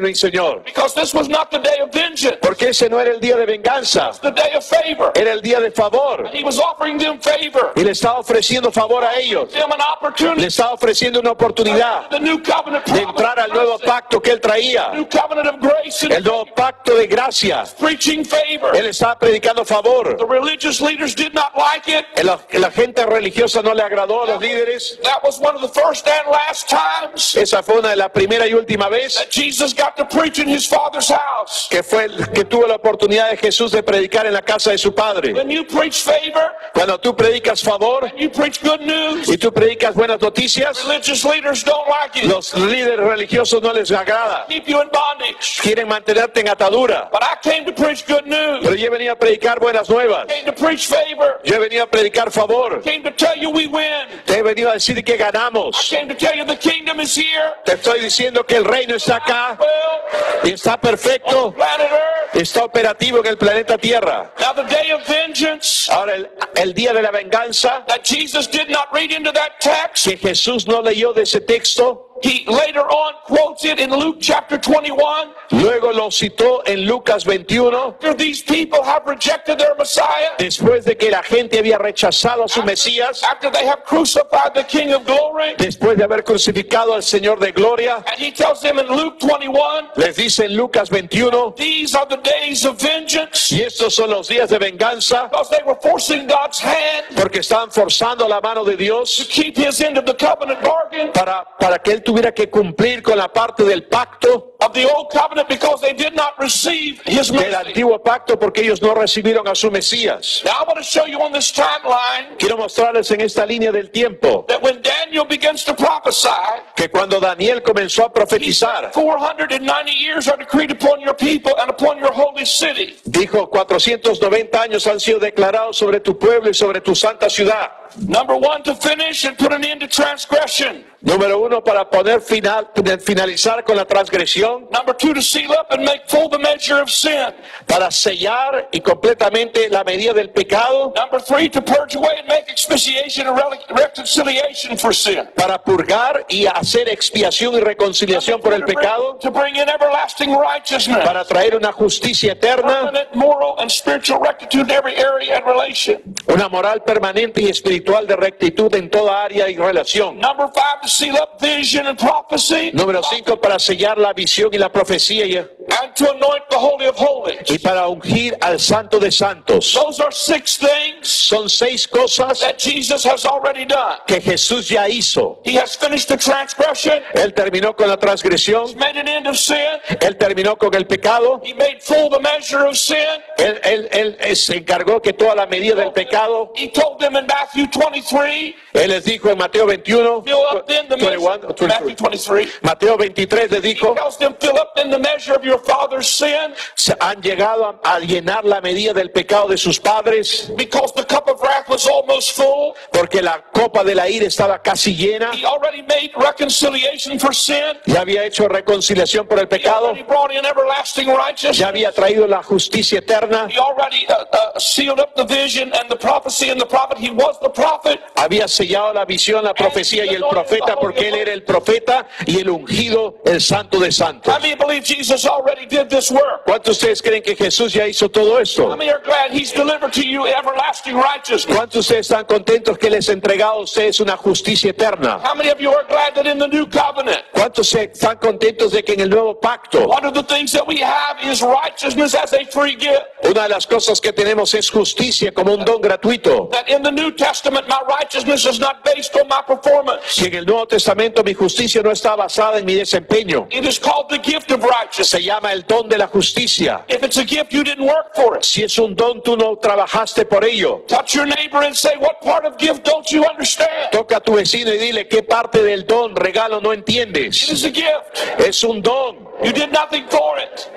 S2: mi Señor.
S1: Because this was not the day of vengeance,
S2: Porque ese no era el día de venganza,
S1: the day of favor.
S2: era el día de favor.
S1: He was offering them favor,
S2: Y le estaba ofreciendo favor a ellos.
S1: them an opportunity.
S2: Le estaba ofreciendo una oportunidad
S1: The new covenant
S2: de entrar al nuevo
S1: promise,
S2: pacto que él traía.
S1: new covenant of grace and
S2: El nuevo pacto de gracia.
S1: preaching favor.
S2: Él estaba predicando favor.
S1: The religious leaders did not like it.
S2: La, la gente religiosa no le agradó a los líderes.
S1: That was one of the first and last times
S2: Esa fue una de la primera y última vez
S1: that Jesus got to preach in his Father's house.
S2: que fue el que tuvo la oportunidad de Jesús de predicar en la casa de su padre.
S1: When you preach favor,
S2: Cuando tú predicas favor
S1: you preach good news,
S2: y tú predicas buenas noticias,
S1: religious leaders don't like it.
S2: los líderes religiosos no les agrada.
S1: Keep you in bondage.
S2: Quieren mantenerte en atadura.
S1: But I came to preach good news.
S2: Pero yo he venido a predicar buenas nuevas.
S1: Came to preach favor.
S2: Yo he venido a predicar favor.
S1: Came to tell you we win.
S2: Te he venido a decir que ganamos.
S1: Came to tell you the kingdom is here.
S2: Te estoy diciendo que el reino está acá
S1: Well,
S2: y está perfecto.
S1: planet Earth.
S2: Está operativo en el planeta Tierra.
S1: Now the day of vengeance
S2: Ahora, el, el día de la venganza,
S1: that Jesus did not read into that text,
S2: que Jesús no leyó de ese texto,
S1: he later on quotes it in Luke chapter twenty-one.
S2: luego lo citó en Lucas veintiuno,
S1: After these people have rejected their Messiah,
S2: después de que la gente había rechazado a su Mesías,
S1: after they have crucified the King of glory,
S2: después de haber crucificado al Señor de gloria,
S1: and he tells them in Luke twenty-one,
S2: les dice en Lucas veintiuno,
S1: these are the days of vengeance,
S2: y estos son los días de venganza,
S1: because they were forcing God's hand
S2: porque estaban forzando la mano de
S1: to
S2: Dios
S1: keep his end of the covenant bargain
S2: para, para que él tuviera que cumplir con la parte del pacto,
S1: of the old covenant, because they did not receive his
S2: del
S1: mercy.
S2: antiguo pacto, porque ellos no recibieron a su Mesías.
S1: Now I want to show you on this timeline
S2: Quiero mostrarles en esta línea del tiempo
S1: that when Daniel begins to prophesy,
S2: que cuando Daniel comenzó a profetizar,
S1: four hundred ninety years are decreed upon your people and upon your holy city.
S2: dijo, cuatrocientos noventa años han sido declarados sobre tu pueblo y sobre tu santa ciudad.
S1: Number one, to finish and put an end to transgression.
S2: Número uno, para poder final, finalizar con la transgresión,
S1: Number two, to seal up and make full the measure of sin.
S2: para sellar y completamente la medida del pecado,
S1: Number three, to purge away and make expiation and rel- reconciliation for sin.
S2: para purgar y hacer expiación y reconciliación por el
S1: To bring-
S2: pecado,
S1: To bring in everlasting righteousness.
S2: para traer una justicia eterna,
S1: Permanent moral and spiritual rectitude in every area and relation.
S2: una moral permanente y espiritual de rectitud en toda área y relación.
S1: Number five, to seal up vision and prophecy.
S2: Número cinco, para sellar la visión y la profecía y,
S1: And to anoint the Holy of Holies.
S2: y para ungir al Santo de Santos.
S1: Those are six things
S2: Son seis cosas
S1: that Jesus has already done.
S2: que Jesús ya hizo.
S1: He has finished the transgression.
S2: Él terminó con la transgresión,
S1: He's made an end of sin.
S2: él terminó con el pecado,
S1: He made full the measure of sin.
S2: él, él- él, él se encargó que toda la medida del pecado,
S1: He told them in Matthew twenty-three,
S2: él les dijo en Mateo veintiuno,
S1: fill up in the measure.
S2: veintiuno,
S1: Matthew
S2: veintitrés,
S1: twenty-three.
S2: Mateo veintitrés les
S1: He
S2: dijo,
S1: tells them, fill up in the measure of your father's sin,
S2: se han llegado a, a llenar la medida del pecado de sus padres,
S1: because the cup of wrath was almost full.
S2: porque la copa de la ira estaba casi llena,
S1: He already made reconciliation for sin.
S2: ya había hecho reconciliación por el
S1: He
S2: pecado,
S1: already brought in everlasting
S2: ya
S1: righteousness.
S2: había traído la justicia eterna,
S1: He already uh, uh, sealed up the vision and the prophecy and the prophet. He was the prophet.
S2: había sellado la visión, la profecía y el profeta, porque él era el profeta y el ungido, el santo de santos.
S1: How many believe Jesus already did this work?
S2: ¿Cuántos de ustedes creen que Jesús ya hizo todo
S1: How
S2: esto?
S1: many are glad he's delivered to you everlasting righteousness?
S2: ¿Cuántos de ustedes están contentos que les ha entregado a ustedes una justicia eterna?
S1: How many of you are glad that in the new covenant,
S2: ¿Cuántos se- están contentos de que en el nuevo pacto
S1: one of the things that we have is righteousness as a free gift?
S2: una de las cosas que tenemos es justicia como un don gratuito?
S1: That in the New Testament, my righteousness is not based on my performance.
S2: Y en el Nuevo Testamento mi justicia no está basada en mi desempeño.
S1: It is called the gift of righteousness.
S2: Se llama el don de la justicia.
S1: If it's a gift, you didn't work for it.
S2: Si es un don, tú no trabajaste por ello.
S1: Touch your neighbor and say, what part of gift don't you understand?
S2: Toca a tu vecino y dile qué parte del don, regalo no
S1: It
S2: entiendes.
S1: is a gift.
S2: Es un don.
S1: You did nothing for it.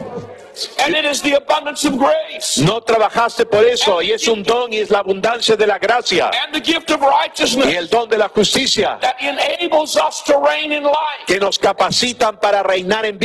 S1: And it is the abundance of grace.
S2: No trabajaste por eso y es un don y es la abundancia de la gracia
S1: And the gift of
S2: y
S1: righteousness
S2: el don de la justicia
S1: that enables us to reign in life.
S2: que nos capacitan para reinar en vida.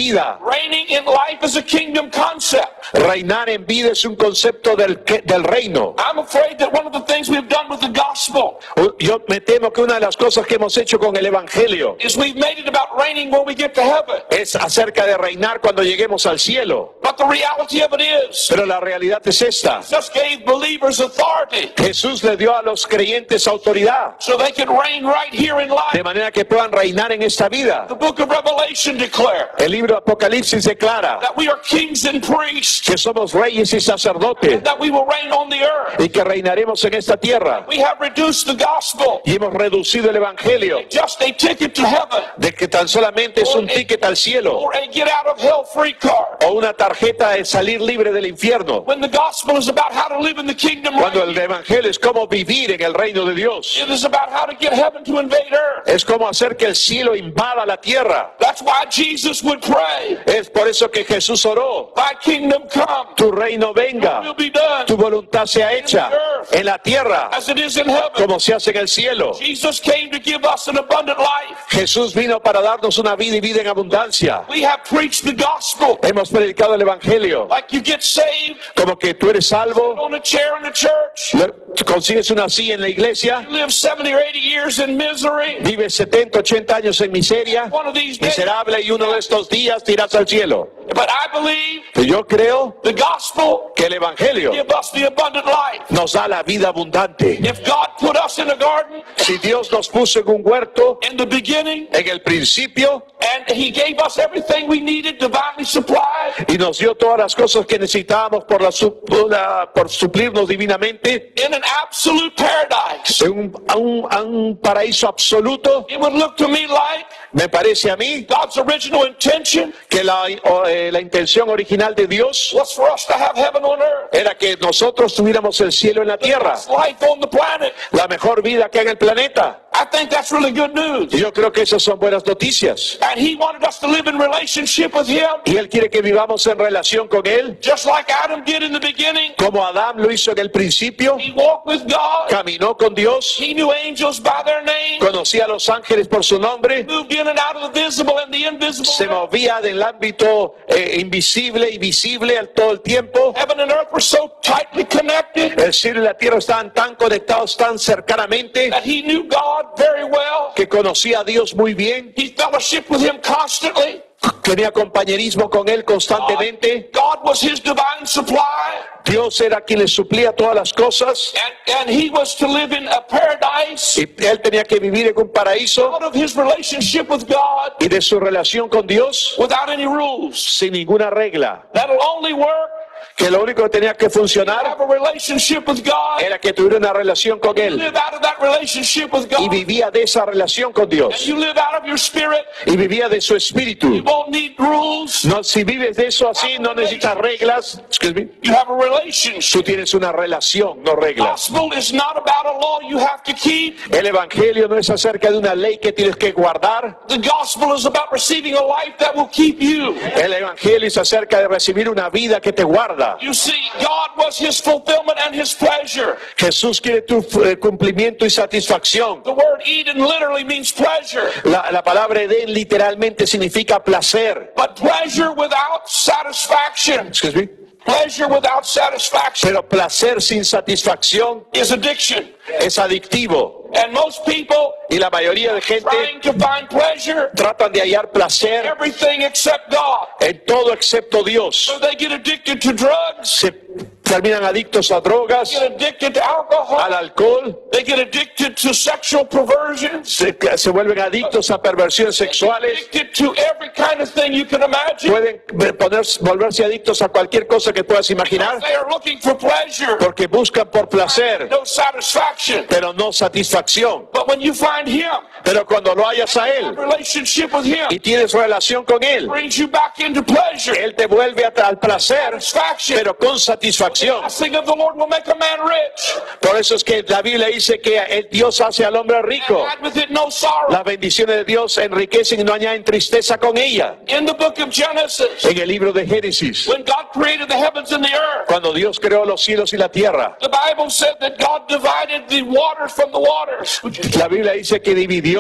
S1: Reigning in life is a kingdom concept.
S2: Reinar en vida es un concepto del, que- del reino.
S1: I'm afraid that one of the things we've done with the gospel
S2: Yo me temo que una de las cosas que hemos hecho con el evangelio
S1: is we've made it about reigning when we get to heaven.
S2: es acerca de reinar cuando lleguemos al cielo.
S1: But the reality of it is,
S2: Pero la realidad es esta.
S1: just gave believers authority
S2: Jesús le dio a los creyentes autoridad,
S1: so they could reign right here in life.
S2: de manera que puedan reinar en esta vida.
S1: The book of Revelation declares
S2: El libro de Apocalipsis declara
S1: that we are kings and priests,
S2: que somos reyes y sacerdotes
S1: that we will reign on the earth.
S2: y que reinaremos en esta tierra.
S1: We have reduced the gospel
S2: Y hemos reducido el evangelio
S1: just a ticket to heaven
S2: de que tan solamente es un ticket al cielo
S1: or a get out of hell free card.
S2: o una tarjeta de salir libre del infierno,
S1: When the gospel is about how to live in the kingdom,
S2: cuando
S1: right
S2: el
S1: here,
S2: evangelio es cómo vivir en el reino de Dios.
S1: it is about how to get heaven to invade earth.
S2: Es como hacer que el cielo invada la tierra.
S1: That's why Jesus would pray,
S2: Es por eso que Jesús oró:
S1: thy kingdom come,
S2: tu reino venga,
S1: will be done
S2: tu voluntad sea hecha en la tierra
S1: as it is in heaven.
S2: como se hace en el cielo.
S1: Jesus came to give us an abundant life.
S2: Jesús vino para darnos una vida y vida en abundancia.
S1: We have preached the gospel
S2: Hemos predicado el evangelio
S1: like you get saved
S2: como que tú eres salvo,
S1: on a chair in the church.
S2: consigues una silla en la iglesia,
S1: You live seventy or eighty years in misery.
S2: vives setenta, ochenta años en miseria,
S1: One of these days,
S2: miserable, y uno de estos días te irás al cielo.
S1: but I believe
S2: Y yo creo
S1: the gospel
S2: que el evangelio
S1: give us the abundant life.
S2: nos da la vida abundante.
S1: If God put us in a garden
S2: Si Dios nos puso en un huerto
S1: in the beginning
S2: en el principio
S1: and he gave us everything we needed divinely supplied
S2: y nos dio todas las cosas que necesitábamos por, la, su- por la- por suplirnos divinamente,
S1: in an absolute paradise,
S2: en un, a un- a un paraíso absoluto,
S1: it would look to me like
S2: me parece a mí
S1: God's original intention
S2: que la, o, eh, la intención original de Dios
S1: was for us to have heaven on earth,
S2: era que nosotros tuviéramos el cielo en la tierra,
S1: life on the planet.
S2: la mejor vida que hay en el planeta.
S1: I think that's really good news.
S2: Y yo creo que esas son buenas noticias.
S1: And he wanted us to live in relationship with him,
S2: Y Él quiere que vivamos en relación con Él,
S1: just like Adam did in the beginning.
S2: como Adán lo hizo en el principio.
S1: He walked with God.
S2: Caminó con Dios,
S1: He knew angels by their name,
S2: conocía a los ángeles por su nombre,
S1: moved in and out of the visible and the invisible.
S2: se movía del ámbito eh, invisible y visible al todo el tiempo.
S1: Heaven and earth were so tightly connected
S2: El cielo y la tierra estaban tan conectados tan cercanamente
S1: that he knew God very well.
S2: que conocía a Dios muy bien,
S1: He fellowshiped with him constantly.
S2: tenía compañerismo con Él constantemente.
S1: God was his divine supply,
S2: Dios era quien le suplía todas las cosas
S1: and, and he was to live in a paradise
S2: y Él tenía que vivir en un paraíso,
S1: out of his relationship with God
S2: y de su relación con Dios
S1: without any rules.
S2: sin ninguna regla,
S1: That'll only work
S2: que lo único que tenía que
S1: if you
S2: funcionar
S1: have a relationship with God.
S2: era que tuviera una relación con
S1: You
S2: Él,
S1: live out of that relationship with
S2: y
S1: God.
S2: vivía de esa relación con
S1: And
S2: Dios,
S1: you live out of your spirit.
S2: y vivía de su
S1: You
S2: espíritu.
S1: won't need rules.
S2: No, si vives de eso así, no necesitas reglas. Excuse me.
S1: You have a relationship.
S2: Tú tienes una relación, no reglas.
S1: Gospel is not about a law you have to keep.
S2: El evangelio no es acerca de una ley que tienes que guardar.
S1: The gospel is about receiving a life that will keep you.
S2: El evangelio es acerca de recibir una vida que te guarda.
S1: You see, God was his fulfillment and his pleasure.
S2: Jesús quiere tu eh, cumplimiento y satisfacción.
S1: The word Eden literally means pleasure,
S2: La, la palabra Edén literalmente significa placer.
S1: but pleasure without satisfaction,
S2: Excuse me.
S1: pleasure without satisfaction
S2: Pero placer sin satisfacción
S1: is addiction.
S2: es adictivo.
S1: And most people
S2: Y la mayoría de gente
S1: trying to find pleasure
S2: tratan de hallar placer
S1: everything except God.
S2: en todo excepto Dios.
S1: So they get addicted to drugs,
S2: Se terminan adictos a drogas,
S1: get addicted to
S2: al
S1: alcohol,
S2: alcohol,
S1: they get addicted to sexual perversions,
S2: se, se vuelven adictos a perversiones sexuales,
S1: addicted to every kind of thing you can imagine.
S2: pueden ponerse- volverse adictos a cualquier cosa que puedas imaginar,
S1: They are looking for pleasure,
S2: porque buscan por placer,
S1: no satisfaction.
S2: pero no satisfacción.
S1: But when you find him,
S2: Pero cuando lo hallas a Él
S1: relationship with him
S2: y tienes relación con Él,
S1: brings you back into pleasure,
S2: Él te vuelve a- al placer,
S1: satisfaction.
S2: pero con satisfacción.
S1: The blessing of the Lord will make a man rich,
S2: Por eso es que la Biblia dice que el Dios hace al hombre rico.
S1: and with it no sorrow.
S2: Las bendiciones de Dios enriquecen y no añaden tristeza con ella.
S1: In the book of Genesis,
S2: En el libro de Génesis,
S1: when God created the heavens and the earth,
S2: cuando Dios creó los cielos y la tierra,
S1: the Bible said that God divided the waters from the waters.
S2: la Biblia dice que dividió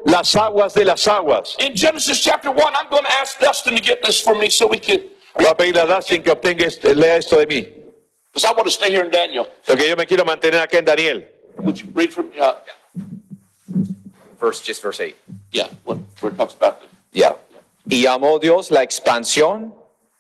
S2: las aguas de las aguas.
S1: In Genesis chapter one, I'm going to ask Dustin to get this for me so we can,
S2: Voy a pedirle a Dustin que obtenga este- lea esto de mí,
S1: because I want to stay here in Daniel.
S2: porque yo me quiero mantener acá en Daniel.
S1: Would you read from, uh,
S3: Verse, just verse eight.
S1: yeah, what, where it talks about the,
S3: Ya. Y llamó Dios la expansión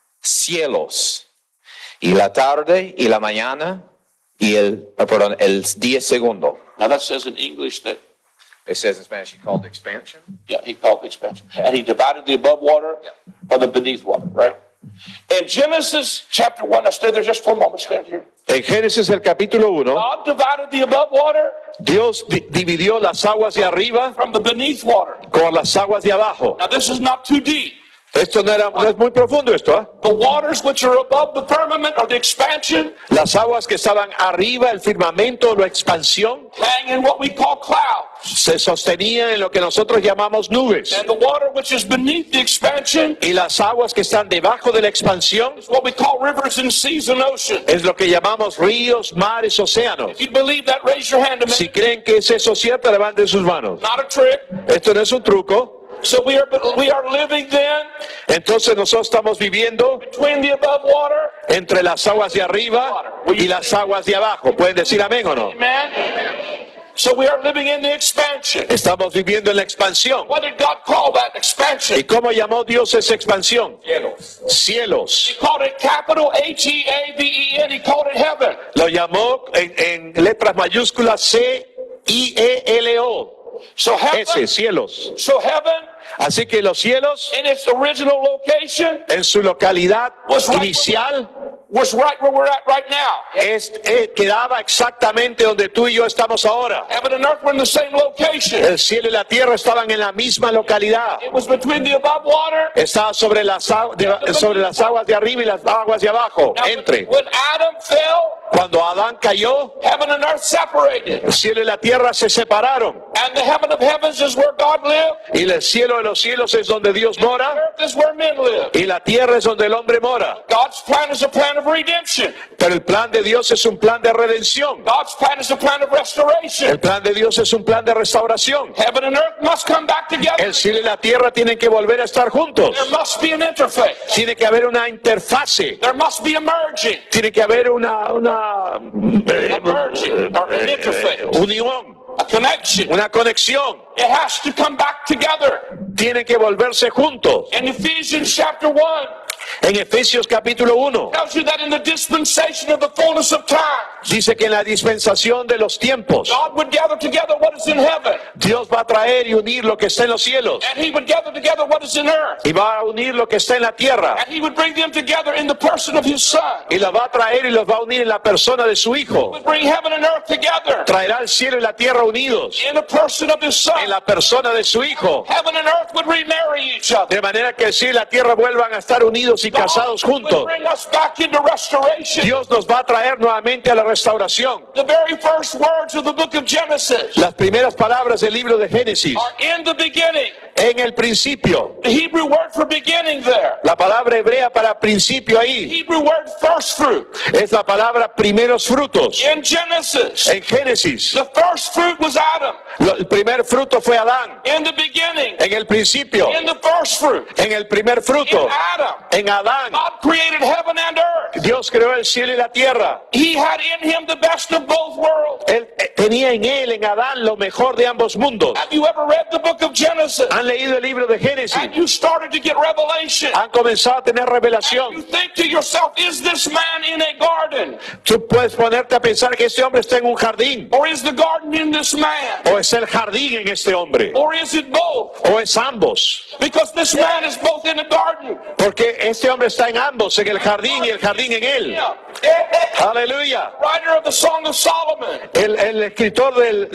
S3: cielos, y la tarde y la mañana y el, ah, perdón, el día segundo.
S1: now that says in English that,
S3: It says in Spanish he called expansion.
S1: yeah, he called it expansion. And he divided the above water from the beneath water, right? In Genesis chapter one, now stay there just for a moment, stand here.
S2: En Génesis el capítulo uno,
S1: God divided the above water
S2: Dios di- dividió las aguas de arriba
S1: from the beneath water.
S2: con las aguas de abajo.
S1: Now this is not too deep.
S2: Esto no, era, no es muy profundo esto, ¿ah?
S1: The waters which are above the firmament or the expansion
S2: Las aguas que estaban arriba, el firmamento, la expansión,
S1: hang in what we call clouds.
S2: se sostenían en lo que nosotros llamamos nubes.
S1: And the water which is beneath the expansion
S2: Y las aguas que están debajo de la expansión
S1: is what we call rivers and seas and oceans.
S2: es lo que llamamos ríos, mares, océanos.
S1: If you believe that, raise your hand a
S2: Si
S1: minute.
S2: creen que es eso cierto, levanten sus manos.
S1: Not a trick.
S2: Esto no es un truco.
S1: So we are we are living then
S2: Entonces nosotros estamos viviendo
S1: between the above water.
S2: entre las aguas de arriba y las aguas de abajo. ¿Pueden decir amén o no?
S1: Amen. So we are living in the expansion.
S2: Estamos viviendo en la expansión.
S1: What did God call that
S2: ¿Y
S1: expansion?
S2: cómo llamó Dios esa expansión?
S3: Cielos.
S2: Cielos.
S1: He called it capital H E A V E N. He called it heaven.
S2: Lo llamó en, en letras mayúsculas C I E L O.
S1: So heaven,
S2: S, cielos.
S1: so heaven
S2: Así que los cielos
S1: in its original location
S2: en su localidad inicial
S1: was right where we're at right now.
S2: es, eh, quedaba exactamente donde tú y yo estamos ahora.
S1: Heaven and earth were in the same location.
S2: El cielo y la tierra estaban en la misma localidad.
S1: It was between the above water.
S2: Estaba sobre las, agu- de- sobre las aguas de arriba y las aguas de abajo.
S1: Now,
S2: Entre.
S1: when Adam fell,
S2: Cuando Adán cayó,
S1: heaven and earth separated.
S2: el cielo y la tierra se separaron.
S1: And the heaven of heavens is where God lived.
S2: Y el cielo de los cielos es donde Dios mora.
S1: Earth is where men live.
S2: Y la tierra es donde el hombre mora.
S1: God's plan is a plan of redemption.
S2: Pero el plan de Dios es un plan de redención.
S1: God's plan is a plan of restoration.
S2: El plan de Dios es un plan de restauración.
S1: Heaven and earth must come back together.
S2: El cielo y la tierra tienen que volver a estar juntos.
S1: There must be an interface.
S2: Tiene que haber una interfase.
S1: There must be a merging.
S2: Tiene que haber una, una eh,
S1: A merging or an interface.
S2: unión,
S1: A connection.
S2: una conexión.
S1: It has to come back together.
S2: Tienen que volverse juntos.
S1: In Ephesians chapter one,
S2: En Efesios capítulo uno
S1: tells you that in the dispensation of the fullness of time,
S2: dice que en la dispensación de los tiempos
S1: God would gather together what is in heaven,
S2: Dios va a traer y unir lo que está en los cielos
S1: and he would gather together what is in earth,
S2: y va a unir lo que está en la tierra
S1: and he would bring them together in the person of his son.
S2: y los va a traer y los va a unir en la persona de su
S1: He
S2: hijo.
S1: would bring heaven and earth together
S2: Traerá el cielo y la tierra unidos
S1: in the person of his son.
S2: en la persona de su hijo,
S1: Heaven and earth would remarry each other.
S2: de manera que el cielo y la tierra vuelvan a estar unidos y casados
S1: God would
S2: juntos.
S1: bring us back into restoration.
S2: Dios nos va a traer nuevamente a la restauración.
S1: The very first words of the book of Genesis
S2: Las primeras palabras del libro de Génesis,
S1: are in the beginning.
S2: en el principio,
S1: The Hebrew word for beginning there.
S2: la palabra hebrea para principio ahí,
S1: Hebrew word first fruit.
S2: es la palabra primeros frutos.
S1: In Genesis,
S2: En Génesis,
S1: the first fruit was Adam.
S2: lo- el primer fruto fue Adán.
S1: In the beginning,
S2: En el principio,
S1: in the first fruit,
S2: en el primer
S1: in
S2: fruto,
S1: Adam,
S2: en Adán,
S1: God created heaven and earth.
S2: Dios creó el cielo y la tierra.
S1: He had in him the best of both worlds.
S2: Él eh, tenía en él, en Adán, lo mejor de ambos mundos.
S1: Have you ever read the book of Genesis?
S2: Han leído el libro de Génesis,
S1: And you started to get revelation.
S2: han comenzado a tener
S1: You
S2: revelación.
S1: think to yourself, is this man in a garden?
S2: Tú puedes ponerte a pensar que este hombre está en un jardín,
S1: Or is the garden in this man?
S2: o es el jardín en este hombre,
S1: Or is it both?
S2: o es ambos.
S1: Because this man is both in a garden.
S2: Porque este hombre está en ambos, en el jardín y el jardín en él.
S1: Yeah.
S2: Aleluya.
S1: Writer of the Song of Solomon
S2: El, el escritor del,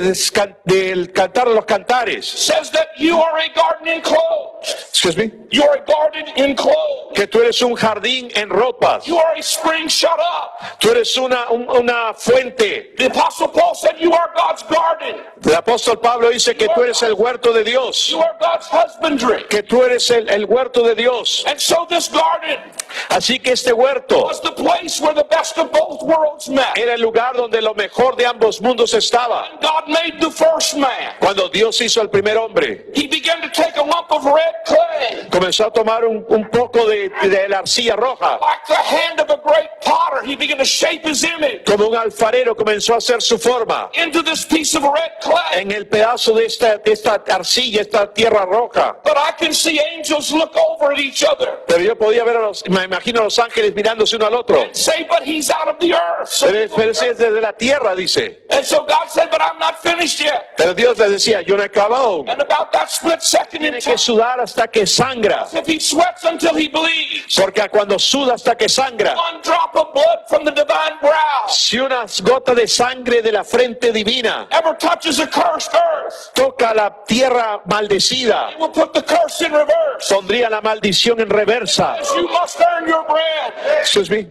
S2: del Cantar de los Cantares,
S1: says that you are a garden enclosed.
S2: excuse me,
S1: You are a garden enclosed.
S2: que tú eres un jardín en ropas,
S1: You are a spring shut up.
S2: tú eres una, un- una fuente.
S1: The Apostle Paul said you are God's garden.
S2: El apóstol Pablo dice que tú eres el huerto de Dios,
S1: You are God's husbandry.
S2: que tú eres el, el huerto de Dios.
S1: And so this garden
S2: Así que este huerto
S1: was the place where the best of both worlds met.
S2: era el lugar donde lo mejor de ambos mundos estaba.
S1: God made the first man.
S2: Cuando Dios hizo al primer hombre,
S1: He began to take a lump of red clay,
S2: comenzó a tomar un, un poco de, de la arcilla roja.
S1: like the hand of a great potter. He began to shape his image
S2: Como un alfarero comenzó a hacer su forma
S1: into this piece of red clay.
S2: en el pedazo de esta, de esta arcilla, esta tierra roja.
S1: But I can see angels look over at each other
S2: Pero yo podía ver a los, me imagino a los ángeles mirándose uno al otro.
S1: and say, but he's out of the earth. So,
S2: Pero, pero ese es desde la tierra, dice.
S1: and so God said, but I'm not finished yet.
S2: Pero Dios le decía, yo no he acabado.
S1: And about that split second in
S2: Tiene
S1: time,
S2: que sudar hasta que sangra.
S1: if he sweats until he bleeds,
S2: Porque cuando suda hasta que sangra,
S1: one drop of blood from the divine brow
S2: si una gota de sangre de la frente divina
S1: ever touches a cursed earth,
S2: toca la tierra maldecida,
S1: it will put the curse in reverse.
S2: pondría la maldición en reversa.
S1: You must earn your bread.
S2: Excuse me.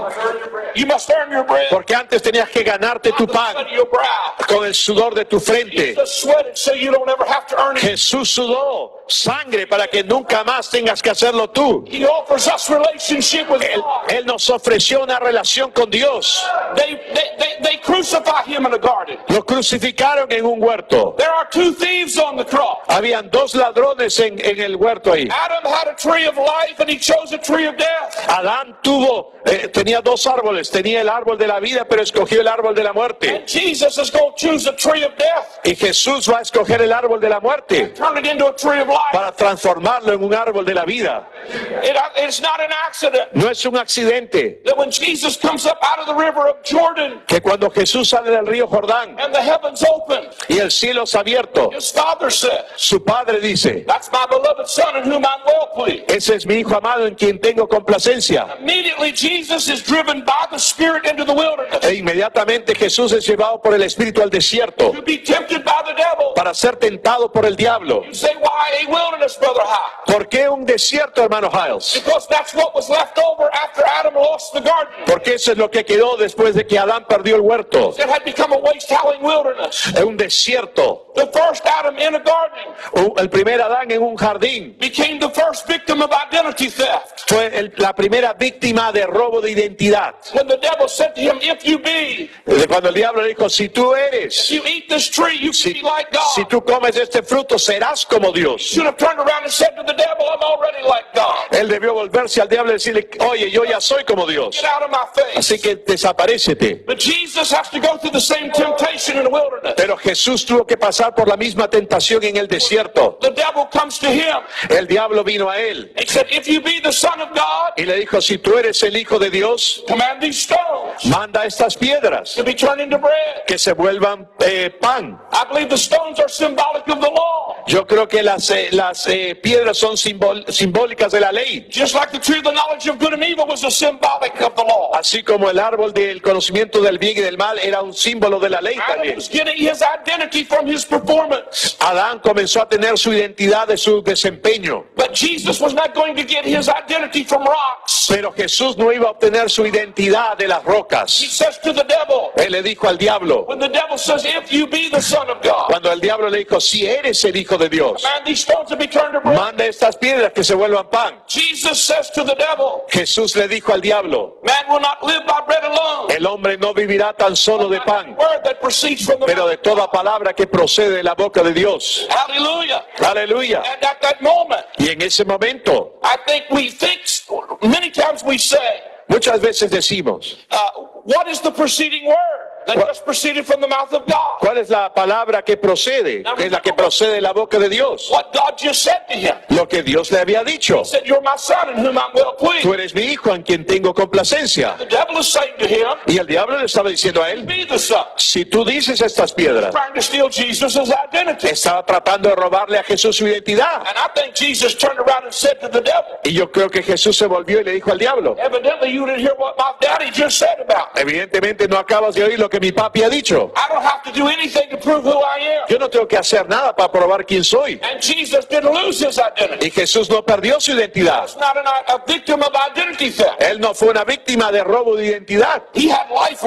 S1: You must earn your bread.
S2: Porque antes tenías que ganarte tu
S1: The
S2: pan
S1: sweat of your brow.
S2: con el sudor de tu frente.
S1: Just sweat it so you don't ever have to earn it.
S2: Jesús sudó sangre para que nunca más tengas que hacerlo tú.
S1: He offers us relationship with
S2: Él,
S1: God.
S2: Él nos ofreció una relación con Dios.
S1: They, they, they, they crucify him in a garden.
S2: Lo crucificaron en un huerto.
S1: There are two thieves on the cross.
S2: Habían dos ladrones en, en el huerto ahí.
S1: Adam had a tree of life and he chose a tree of death.
S2: Adán tuvo, eh, tenía dos árboles. Tenía el árbol de la vida, pero escogió el árbol de la muerte.
S1: And Jesus is going to choose a tree of death,
S2: Y Jesús va a escoger el árbol de la muerte
S1: turn it into a tree of life.
S2: para transformarlo en un árbol de la vida.
S1: It, it's not an accident
S2: No es un accidente
S1: that when Jesus comes up out of the river of Jordan
S2: que cuando Jesús sale del río Jordán
S1: and the heavens open,
S2: y el cielo es abierto,
S1: his father said,
S2: su padre dice,
S1: that's my beloved son in whom I'm well pleased.
S2: ese es mi hijo amado en quien tengo complacencia.
S1: Immediately Jesus is driven by the Spirit into the wilderness
S2: E inmediatamente Jesús es llevado por el Espíritu al desierto
S1: to be tempted by the devil.
S2: para ser tentado por el diablo.
S1: You say, why a wilderness, Brother High?
S2: ¿Por qué un desierto, hermano Hiles?
S1: Because that's what was left over after Adam lost the garden.
S2: Porque eso es lo que quedó después de que Adán perdió el huerto.
S1: It had become a waste-howling wilderness.
S2: Es un desierto.
S1: The first Adam in a garden
S2: Un- El primer Adán en un jardín
S1: became the first victim of identity theft.
S2: fue el- la primera víctima de robo de identidad.
S1: When the devil said to him, if you be,
S2: De Cuando el diablo le dijo, si tú eres,
S1: if you eat this tree, you can
S2: si,
S1: be like God.
S2: si tú comes este fruto, serás como Dios.
S1: Should have turned around and said to the devil, I'm already like God.
S2: Él debió volverse al diablo y decirle, oye, yo ya soy como Dios.
S1: Get out of my face.
S2: Así que desaparécete.
S1: But Jesus has to go through the same temptation in the wilderness.
S2: Pero Jesús tuvo que pasar por la misma tentación en el desierto.
S1: The devil comes to him
S2: El diablo vino a él
S1: and said, if you be the Son of God,
S2: y le dijo, si tú eres el Hijo de Dios,
S1: command these stones
S2: manda estas piedras
S1: to be turned into bread.
S2: que se vuelvan eh, pan.
S1: I believe the stones are symbolic of the law.
S2: Yo creo que las, eh, las eh, piedras son simbol- simbólicas de la ley,
S1: Just like the tree of the knowledge of good and evil was a symbolic of the law.
S2: así como el árbol del conocimiento del bien y del mal era un símbolo de la ley
S1: Adam
S2: también.
S1: was getting his identity from his performance.
S2: Adán comenzó a tener su identidad de su desempeño,
S1: But Jesus was not going to get his identity from rocks.
S2: pero Jesús no iba a obtener su identidad de las
S1: He
S2: rocas.
S1: says to the devil,
S2: Él le dijo al diablo,
S1: when the devil says, if you be the Son of God,
S2: cuando el diablo le dijo, si eres el Hijo de Dios,
S1: command these stones to be turned to bread.
S2: manda estas piedras que se vuelvan pan.
S1: Jesus says to the devil,
S2: Jesús le dijo al diablo,
S1: man will not live by bread alone,
S2: el hombre no vivirá tan solo de pan,
S1: word that proceeds from the
S2: pero de toda palabra que procede de la boca de Dios.
S1: Hallelujah.
S2: Aleluya.
S1: And at that moment,
S2: Y en ese momento,
S1: I think we think, many times we say,
S2: muchas veces decimos,
S1: uh, what is the preceding word that
S2: What?
S1: just proceeded from the mouth of God?
S2: ¿cuál es la palabra que procede? Que es la que procede de la boca de Dios.
S1: What God just said to him.
S2: Lo que Dios le había dicho.
S1: He said, you're my son in whom I'm well pleased.
S2: Tú eres mi hijo en quien tengo complacencia.
S1: The devil is saying to him,
S2: Y el diablo le estaba diciendo a él,
S1: be the son.
S2: si tú dices estas piedras,
S1: Trying to steal Jesus' identity.
S2: estaba tratando de robarle a Jesús su identidad.
S1: And I think Jesus turned around and said to the devil,
S2: Y yo creo que Jesús se volvió y le dijo al diablo,
S1: evidently you didn't hear what my daddy just said about me.
S2: evidentemente no acabas de oír lo que mi papi ha dicho.
S1: I don't have to do anything to prove who I am.
S2: Yo no tengo que hacer nada para probar quién soy.
S1: And Jesus didn't lose his identity.
S2: Y Jesús no perdió su identidad.
S1: He's not an, a victim of identity theft.
S2: Él no fue una víctima de robo de identidad.
S1: He had LifeLock.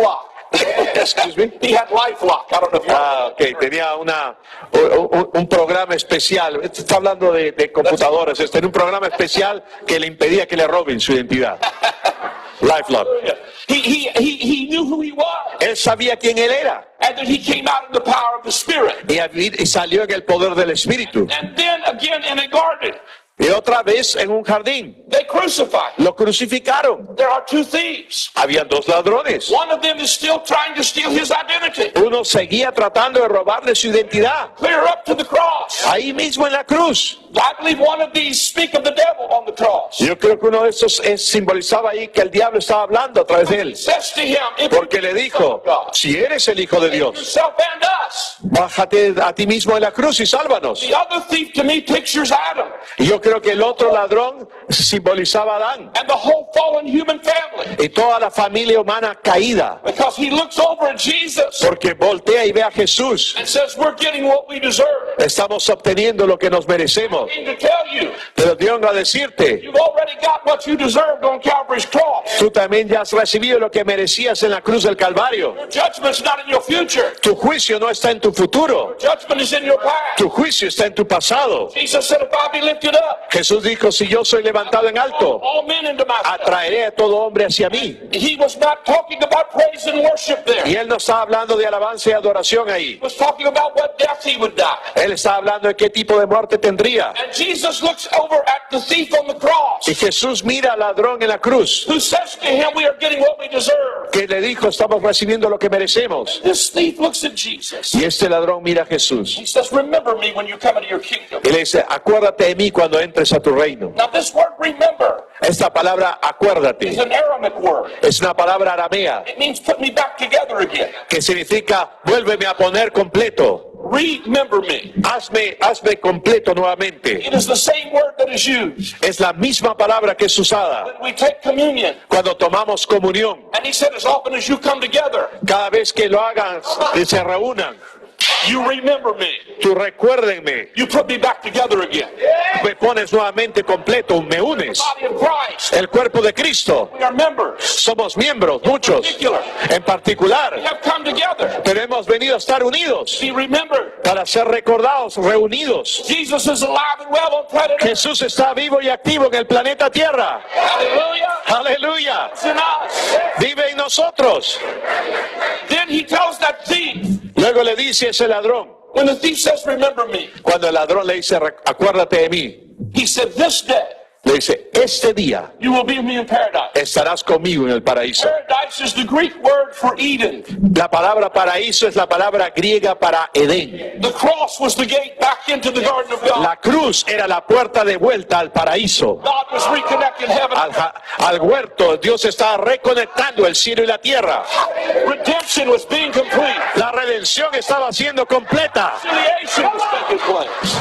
S2: Excuse me.
S1: He had LifeLock. I don't know if you
S2: Ah, ok, tenía una, un, un programa especial. Esto está hablando de, de computadoras. Este, tenía un programa especial que le impedía que le roben su identidad. LifeLock.
S1: He, he, he, he knew who he was.
S2: Él sabía quién él era
S1: And then he came out in the power of the Spirit.
S2: y, y salió en el poder del Espíritu.
S1: And then again in a garden,
S2: Y otra vez en un jardín.
S1: they crucified him.
S2: Lo crucificaron.
S1: There are two thieves.
S2: Habían dos ladrones.
S1: One of them is still trying to steal his identity.
S2: Uno seguía tratando de robarle su identidad.
S1: Clear up to the cross.
S2: Ahí mismo en la cruz.
S1: I believe one of these speak of the devil on the cross.
S2: Yo creo que uno de estos es, simbolizaba ahí que el diablo estaba hablando a través de
S1: He
S2: él.
S1: says to him, if
S2: Porque
S1: you
S2: le
S1: be the
S2: dijo,
S1: Son of God,
S2: si eres el Hijo de Dios,
S1: yourself and us.
S2: bájate a ti mismo en la cruz y sálvanos.
S1: The other thief to me pictures Adam
S2: Y yo creo que el otro ladrón simbolizaba a Adán
S1: and the whole fallen human family.
S2: y toda la familia humana caída.
S1: Because he looks over at Jesus
S2: Porque voltea y ve a Jesús.
S1: and says, we're getting what we deserve.
S2: Estamos obteniendo lo que nos merecemos.
S1: I need to tell you,
S2: Pero Dios va a decirte,
S1: you've already got what you deserved on Calvary's cross.
S2: tú también ya has recibido lo que merecías en la cruz del Calvario.
S1: Your judgment's not in your future.
S2: Tu juicio no está en tu futuro.
S1: Judgment is in your past.
S2: Tu juicio está en tu pasado.
S1: Jesus said, if I be lifted up,
S2: Jesús dijo, si yo soy levantado en alto,
S1: all men into myself.
S2: atraeré a todo hombre hacia mí.
S1: He was not talking about praise and worship there.
S2: Y él no está hablando de alabanza y adoración ahí.
S1: He was talking about what death he would die.
S2: Él está hablando de qué tipo de muerte tendría.
S1: And Jesus looks over at the thief on the cross,
S2: Y Jesús mira al ladrón en la cruz,
S1: who says to him, we are getting what we deserve.
S2: que le dijo, estamos recibiendo lo que merecemos.
S1: This thief looks at Jesus.
S2: Y este ladrón mira a Jesús
S1: He says, remember me when you come into your kingdom.
S2: y le dice, acuérdate de mí cuando entres a tu reino.
S1: Now this word remember
S2: Esta palabra,
S1: is
S2: acuérdate,
S1: an Aramaic word.
S2: es una palabra aramea
S1: It means put me back together again.
S2: que significa, vuélveme a poner completo.
S1: Remember me.
S2: Hazme, hazme completo nuevamente.
S1: It is the same word that is used
S2: Es la misma palabra que es usada
S1: when we take communion.
S2: cuando tomamos comunión.
S1: And he said, as often as you come together,
S2: Cada vez que lo hagan y se reúnan,
S1: you remember me.
S2: tú recuérdenme,
S1: You put me back together again.
S2: me pones nuevamente completo, me unes.
S1: Body of Christ.
S2: El cuerpo de Cristo,
S1: We are members.
S2: somos miembros, muchos, en
S1: We
S2: particular,
S1: have come together.
S2: pero hemos venido a estar unidos
S1: Be remembered.
S2: para ser recordados, reunidos.
S1: Jesus is alive and well on planet Earth.
S2: Jesús está vivo y activo en el planeta Tierra.
S1: Hallelujah.
S2: Aleluya.
S1: It's in us.
S2: Vive en nosotros.
S1: Then he tells that thief,
S2: Luego le dice ese ladrón,
S1: when the thief says, remember me,
S2: cuando el ladrón le dice, "Re- acuérdate de mí",
S1: he said, this day
S2: le dice, este día
S1: you will be with me in paradise.
S2: estarás conmigo en el paraíso.
S1: Paradise is the Greek word for Eden.
S2: La palabra paraíso es la palabra griega para Edén.
S1: The cross was the gate back into the garden of God.
S2: La cruz era la puerta de vuelta al paraíso,
S1: God was reconnecting heaven.
S2: al, ja- al huerto. Dios estaba reconectando el cielo y la tierra.
S1: Redemption was being complete.
S2: La redención estaba siendo completa.
S1: Reconciliation was taking place.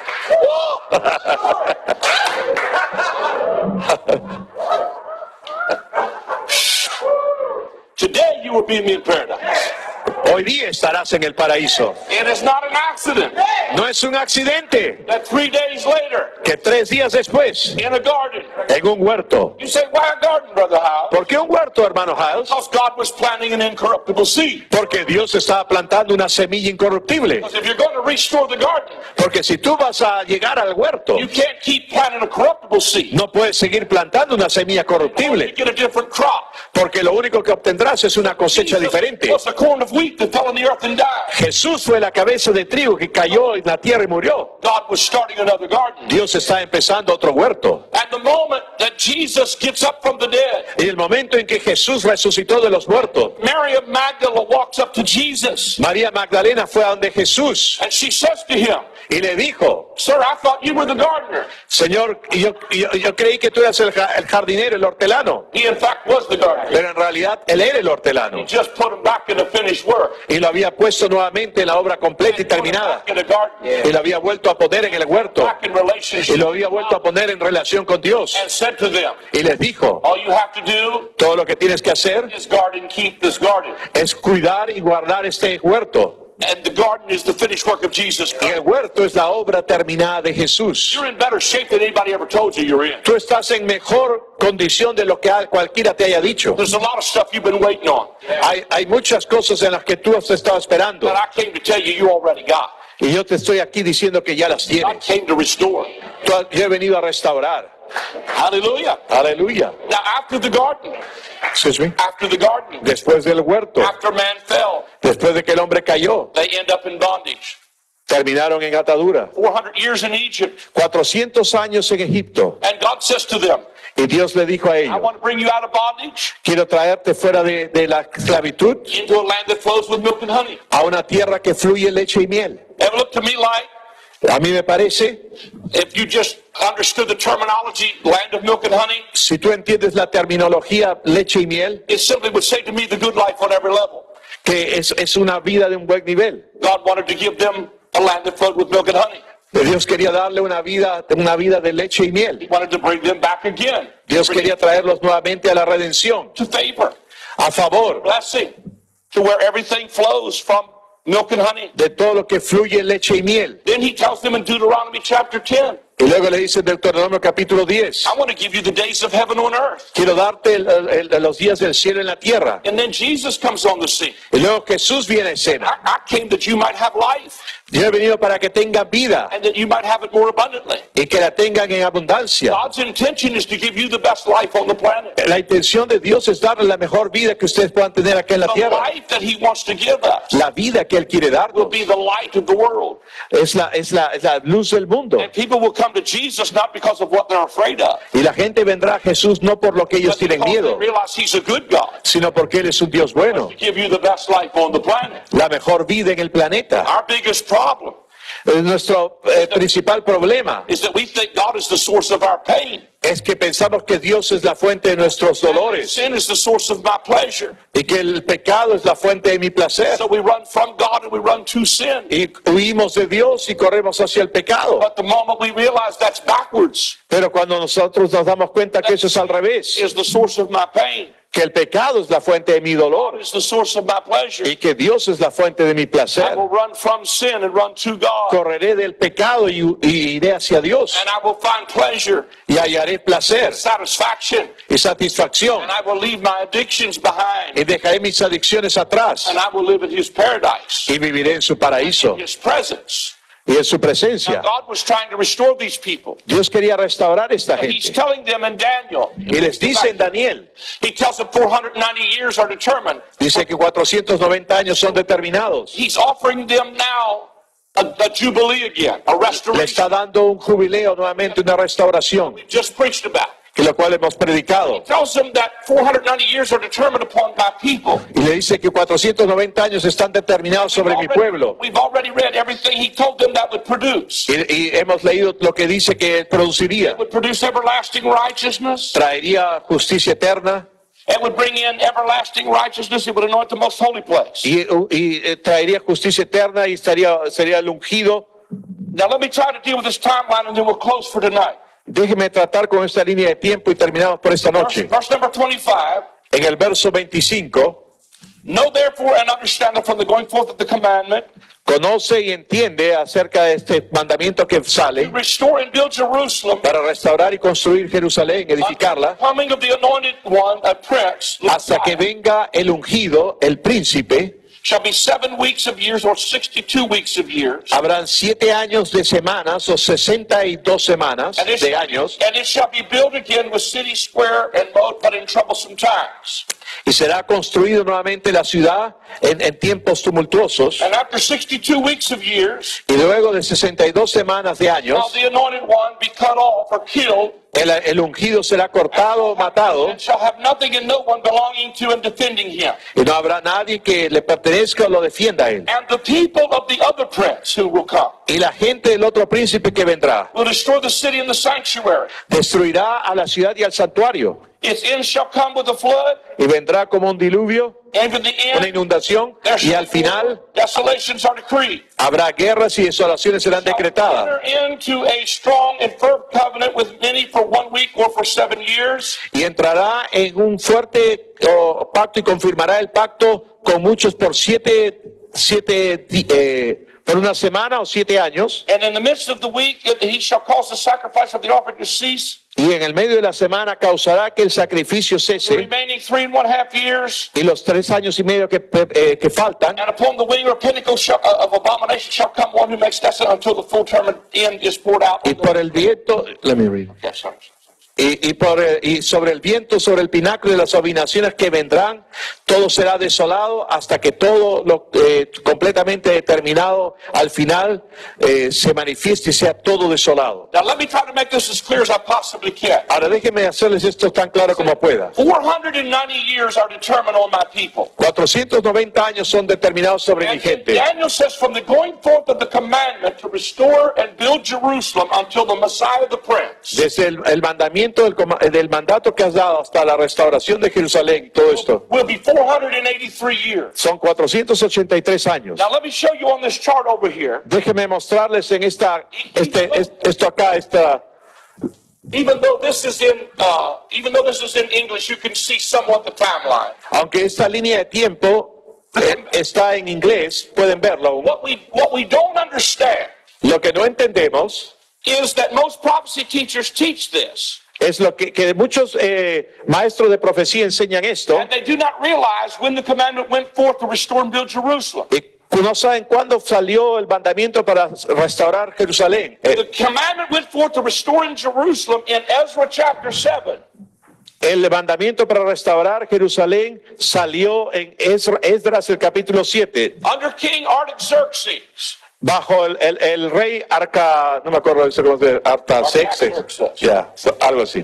S1: Today you will be me in paradise.
S2: Hoy día estarás en el paraíso.
S1: It is not an accident
S2: No es un accidente
S1: that three days later
S2: que tres días después,
S1: in a garden,
S2: en un huerto.
S1: you say, why a garden, Brother Howe?
S2: ¿Por qué un huerto, hermano Hiles?
S1: Because God was planting an incorruptible seed.
S2: Porque Dios estaba plantando una semilla incorruptible.
S1: Because if you're going to restore the garden,
S2: Porque si tú vas a llegar al huerto,
S1: you can't keep planting a corruptible seed.
S2: no puedes seguir plantando una semilla
S1: You
S2: corruptible.
S1: get a different crop.
S2: Porque lo único que obtendrás es una cosecha diferente.
S1: Was a corn of wheat that fell in the earth and died.
S2: Jesús fue la cabeza de trigo que cayó en la tierra y murió.
S1: God was starting another garden.
S2: Dios está empezando otro huerto.
S1: At the moment that Jesus gets up from the dead,
S2: Y el momento en que Jesús resucitó de los muertos,
S1: Mary of Magdala walks up to Jesus
S2: María Magdalena fue a donde Jesús
S1: and she says to him,
S2: y le dijo,
S1: sir, I thought you were the gardener.
S2: Señor, yo, yo, yo creí que tú eras el, ja- el jardinero, el hortelano.
S1: He in fact was the gardener.
S2: Pero en realidad él era el hortelano.
S1: He just put him back in the finished work.
S2: Y lo había puesto nuevamente en la obra completa y
S1: Put him
S2: terminada.
S1: back in the garden.
S2: Y lo había vuelto a poner en el huerto.
S1: Back in
S2: Y
S1: relationship.
S2: lo había vuelto a poner en relación con Dios.
S1: And said to them,
S2: Y les dijo,
S1: all you have to do
S2: todo lo que tienes que hacer
S1: is guard and keep this garden.
S2: es cuidar y guardar este huerto.
S1: And the garden is the finished work of Jesus
S2: Y
S1: Christ.
S2: el huerto es la obra terminada de Jesús.
S1: You're in better shape than anybody ever told you you're in.
S2: Tú estás en mejor condición de lo que cualquiera te haya dicho.
S1: There's a lot of stuff you've been waiting on
S2: Hay, hay muchas cosas en las que tú has estado esperando.
S1: that I came to tell you you already got.
S2: Y yo te estoy aquí diciendo que ya las
S1: I
S2: tienes.
S1: came to restore.
S2: Tú has- Yo he venido a restaurar.
S1: Hallelujah.
S2: Aleluya.
S1: Now after the garden,
S2: Excuse me.
S1: after the garden,
S2: Después del huerto,
S1: after man fell,
S2: después de que el hombre cayó,
S1: they end up in bondage.
S2: terminaron en atadura.
S1: four hundred years in Egypt.
S2: cuatrocientos años en Egipto.
S1: And God says to them,
S2: Y Dios le dijo a
S1: I
S2: ellos,
S1: want to bring you out of bondage
S2: quiero traerte fuera de, de la esclavitud
S1: into a land that flows with milk and honey.
S2: a una tierra que fluye leche y miel.
S1: It looked to me like
S2: A mí me parece,
S1: if you just understood the terminology, land of milk and honey,
S2: si tú entiendes la terminología leche y miel,
S1: it simply would say to me the good life on every level.
S2: que es, es una vida de un buen nivel.
S1: God wanted to give them a land that flowed with milk and honey.
S2: Dios quería darle una vida, una vida de leche y
S1: He
S2: miel.
S1: wanted to bring them back again.
S2: Dios quería traerlos nuevamente a la redención,
S1: To favor,
S2: a favor
S1: blessing, to where everything flows from milk and honey.
S2: de todo lo que fluye leche y miel.
S1: Then he tells them in Deuteronomy chapter ten,
S2: Y luego le dice en Deuteronomio capítulo diez,
S1: I want to give you the days of heaven on earth.
S2: quiero darte el- el- el- los días del cielo en la tierra.
S1: And then Jesus comes on the scene.
S2: Y luego Jesús viene a escena.
S1: I, I came that you might have life
S2: Yo he venido para que tengan vida
S1: and that you might have it more abundantly.
S2: y que la tengan en abundancia.
S1: God's intention is to give you the best life on the planet.
S2: La intención de Dios es darle la mejor vida que ustedes puedan tener aquí en la
S1: The
S2: tierra.
S1: life that he wants to give us
S2: La vida que Él quiere
S1: will
S2: darnos
S1: be the light of the world.
S2: es la, es la, es la luz del mundo.
S1: And people will come to Jesus not because of what they're afraid of,
S2: Y la gente vendrá a Jesús no por lo que ellos
S1: but
S2: tienen
S1: because they
S2: miedo,
S1: realize he's a good God
S2: sino porque Él es un Dios bueno.
S1: to give you the best life on the planet.
S2: La mejor vida en el planeta.
S1: Our biggest problem
S2: Eh, Nuestro eh, principal problema
S1: is that we think God is the source of our pain.
S2: es que pensamos que Dios es la fuente de nuestros dolores
S1: Sin is the source of my pleasure.
S2: y que el pecado es la fuente de mi placer.
S1: So we run from God and we run to sin.
S2: Y huimos de Dios y corremos hacia el pecado.
S1: But the moment we realize that's backwards,
S2: Pero cuando nosotros nos damos cuenta que eso es al revés,
S1: is the source of my pain,
S2: que el pecado es la fuente de mi dolor
S1: is the source of my pleasure,
S2: y que Dios es la fuente de mi
S1: I
S2: placer,
S1: will run from sin and run to God.
S2: correré del pecado y, y iré hacia Dios
S1: And I will find pleasure,
S2: y hallaré placer
S1: satisfaction,
S2: y satisfacción
S1: and I will leave my addictions behind,
S2: y dejaré mis adicciones atrás
S1: and I will live in His paradise,
S2: y viviré en su paraíso
S1: His presence.
S2: y en su
S1: Now,
S2: presencia.
S1: God was trying to restore these people.
S2: Dios quería restaurar a esta
S1: He's
S2: gente
S1: telling them in Daniel,
S2: y les dice en Daniel,
S1: He tells them four hundred ninety years are determined.
S2: dice que cuatrocientos noventa años son determinados.
S1: He's offering them now a, a jubilee again, a
S2: Le
S1: restoration.
S2: está dando un jubileo nuevamente, una restauración,
S1: We just preached about.
S2: que lo cual hemos predicado.
S1: Tells them that four hundred ninety years are determined upon my people.
S2: Y le dice que cuatrocientos noventa años están determinados sobre mi
S1: Already-
S2: pueblo.
S1: We've already read everything He told them that would produce.
S2: Y, y hemos leído lo que dice que él produciría.
S1: It would produce everlasting righteousness.
S2: Traería justicia eterna
S1: It would bring in everlasting righteousness. It would anoint the most holy place.
S2: y, y, eh, traería justicia eterna y estaría, sería el ungido.
S1: Now let me try to deal with this timeline and then we'll close for tonight.
S2: Déjeme tratar con esta línea de tiempo y terminamos por esta
S1: Verse,
S2: noche.
S1: verse number twenty-five.
S2: En el verso veinticinco,
S1: Know therefore and understand that from the going forth of the commandment,
S2: conoce y entiende acerca de este mandamiento que sale
S1: restore and build Jerusalem,
S2: para restaurar y construir Jerusalén, edificarla,
S1: coming of the anointed one, a prince,
S2: hasta que venga el ungido, el príncipe.
S1: shall be seven weeks of years or sixty-two weeks of years.
S2: Habrán siete años de semanas o sesenta y dos semanas
S1: And it,
S2: de
S1: shall,
S2: años
S1: and it shall be built again with city square and moat, but in troublesome times.
S2: y será construido nuevamente la ciudad en, en tiempos tumultuosos.
S1: And after sixty-two weeks of years,
S2: Y luego de sesenta y dos semanas de
S1: shall
S2: años,
S1: the anointed one be cut off or killed,
S2: el, el ungido será cortado o matado
S1: and shall have nothing and no one belonging to and defending him.
S2: y no habrá nadie que le pertenezca o lo defienda a él.
S1: And the people of the other prince who will come
S2: Y la gente del otro príncipe que vendrá
S1: will destroy the city and the sanctuary.
S2: destruirá a la ciudad y al santuario
S1: Its end shall come with a flood,
S2: y vendrá como un diluvio,
S1: and in the
S2: una
S1: end,
S2: inundación
S1: there
S2: y al
S1: shall be
S2: final
S1: desolations are decreed.
S2: habrá guerras y desolaciones serán decretadas.
S1: Enter into a strong and firm covenant with many for one week or for seven years.
S2: Y entrará en un fuerte oh, pacto y confirmará el pacto con muchos por siete siete, di- eh, por una semana o siete años,
S1: And in the midst of the week, it- he shall cause the sacrifice of the offering to cease.
S2: y en el medio de la semana causará que el sacrificio
S1: The
S2: cese,
S1: remaining three and one half years,
S2: y los tres años y medio que, eh, que faltan,
S1: and upon the wing or pinnacle shall, uh, of abomination shall come one who makes desolate until the full term end is poured out.
S2: y por el viento, let me read.
S1: Yes, sorry.
S2: Y, y, por, eh, y sobre el viento, sobre el pináculo de las abominaciones que vendrán, todo será desolado hasta que todo lo eh, completamente determinado al final eh, se manifieste y sea todo desolado.
S1: Now let me try to make this as clear as I possibly can.
S2: Ahora déjenme hacerles esto tan claro como pueda.
S1: four hundred ninety years are determined on my people.
S2: cuatrocientos noventa años son determinados sobre mi
S1: And
S2: gente.
S1: Daniel says, from the going forth of the commandment to restore and build Jerusalem until the Messiah the Prince,
S2: Desde el, el mandamiento del, coma- del mandato que has dado hasta la restauración de Jerusalén, todo esto,
S1: will be four hundred eighty-three years.
S2: son cuatrocientos ochenta y tres años.
S1: Now let me show you on this chart over here,
S2: Déjenme mostrarles en esta, este, es- esto acá, esta,
S1: even though this is in, uh, even though this is in English, you can see somewhat the timeline.
S2: aunque esta línea de tiempo eh, está en inglés, pueden verlo.
S1: What we, what we don't understand
S2: Lo que no entendemos
S1: is that most prophecy teachers teach this,
S2: es lo que, que muchos eh, maestros de profecía enseñan esto,
S1: and they do not realize when the commandment went forth to restore and build Jerusalem.
S2: y no saben cuándo salió el mandamiento para restaurar Jerusalén. Eh,
S1: The commandment went forth to restore in Jerusalem in Ezra chapter seven.
S2: El mandamiento para restaurar Jerusalén salió en Esdra- Esdras el capítulo siete,
S1: Under King Artaxerxes.
S2: bajo el, el- el rey Arca, no me acuerdo cómo se llama, Artaxerxes, ya, so- algo así,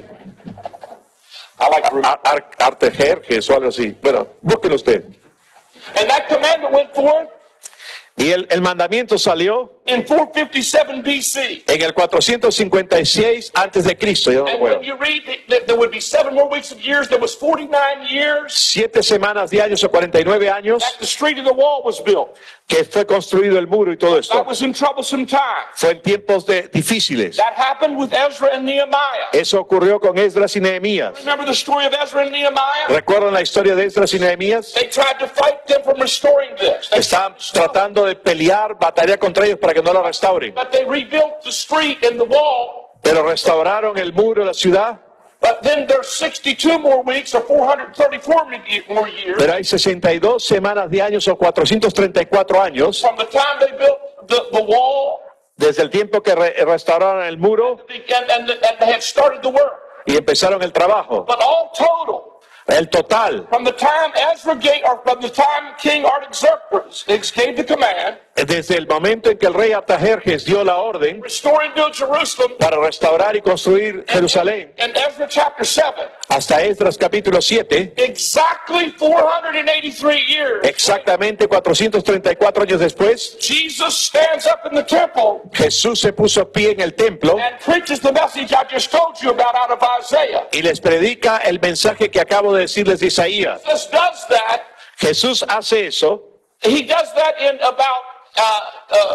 S1: I like to read.
S2: Ar- Ar- Artajerjes o algo así. Bueno, búsquelo usted.
S1: And that commandment went forth
S2: Y el, el mandamiento salió
S1: in four fifty-seven B C.
S2: en el cuatrocientos cincuenta y seis antes de Cristo. Yo no
S1: And
S2: puedo.
S1: when you read that there would be seven more weeks of years, there was forty-nine years
S2: Siete semanas de años o cuarenta y nueve años
S1: that the street of the wall was built.
S2: que fue construido el muro y todo esto.
S1: That was in troublesome times.
S2: Fue en tiempos de, difíciles.
S1: That happened with Ezra and Nehemiah.
S2: Eso ocurrió con Esdras y Nehemías.
S1: Remember the story of Ezra and Nehemiah?
S2: ¿Recuerdan la historia de Esdras y Nehemías?
S1: They tried to fight them from restoring this. They
S2: Estaban tratando de pelear, batallar contra ellos para que no la restauren.
S1: But they rebuilt the street and the wall.
S2: Pero restauraron el muro de la ciudad.
S1: But then there's sixty-two more weeks or four hundred thirty-four more years
S2: Pero hay sesenta y dos semanas de años o cuatrocientos treinta y cuatro años
S1: from the time they built the, the wall
S2: desde el tiempo que re- restauraron el muro
S1: and, and, and they had started the work.
S2: y empezaron el trabajo.
S1: But all total,
S2: El total,
S1: from the time Ezra gave, or from the time King Artaxerxes gave the command,
S2: desde el momento en que el rey Artajerjes dio la orden
S1: restore and build Jerusalem,
S2: para restaurar y construir Jerusalén,
S1: in Ezra chapter seven,
S2: hasta Esdras capítulo siete,
S1: exactly four hundred eighty-three years,
S2: exactamente cuatrocientos treinta y cuatro años después,
S1: Jesus stands up in the temple
S2: Jesús se puso pie en el templo
S1: and preaches the message I just told you about out of Isaiah.
S2: y les predica el mensaje que acabo de decirles de Isaías.
S1: Jesus does that.
S2: Jesús hace eso,
S1: He does that in about uh, uh,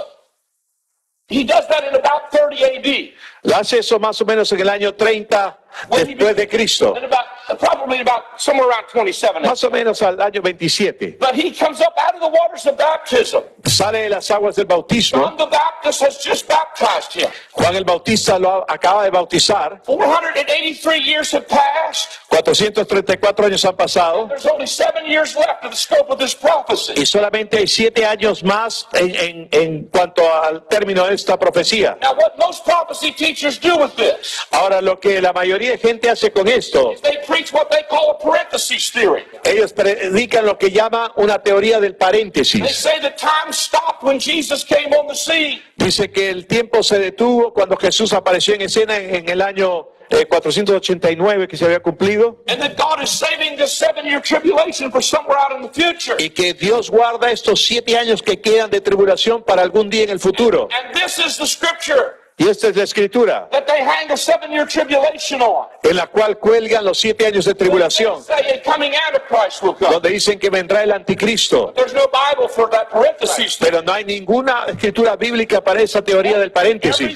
S1: he does that in about thirty A D.
S2: lo hace eso más o menos en el año treinta después de Cristo,
S1: And about probably about somewhere around twenty-seven.
S2: más o menos al año veintisiete.
S1: But he comes up out of the waters of baptism.
S2: Sale de las aguas del bautismo.
S1: John the Baptist has just baptized him.
S2: Juan el Bautista lo acaba de bautizar.
S1: four hundred eighty-three years have passed.
S2: cuatrocientos treinta y cuatro años han pasado
S1: There's only seven years left of the scope of this prophecy.
S2: y solamente hay siete años más en, en, en cuanto al término de esta profecía.
S1: Now, what most prophecy teachers do with this,
S2: Ahora, lo que la mayoría de gente hace con esto,
S1: they preach what they call a parenthesis theory.
S2: ellos predican lo que llama una teoría del
S1: They
S2: paréntesis.
S1: say the time stopped when Jesus came on the scene.
S2: Dice que el tiempo se detuvo cuando Jesús apareció en escena en, en el año eh, cuatrocientos ochenta y nueve que se había cumplido,
S1: And that God is saving this seven-year tribulation for somewhere out in the future.
S2: y que Dios guarda estos siete años que quedan de tribulación para algún día en el futuro.
S1: And this is the scripture
S2: Y esta es la escritura
S1: that they hang a seven-year tribulation on.
S2: en la cual cuelgan los siete años de tribulación,
S1: They say a coming Antichrist will come.
S2: donde dicen que vendrá el anticristo.
S1: There's no Bible for that parenthesis.
S2: Pero no hay ninguna escritura bíblica para esa teoría del paréntesis.
S1: Everything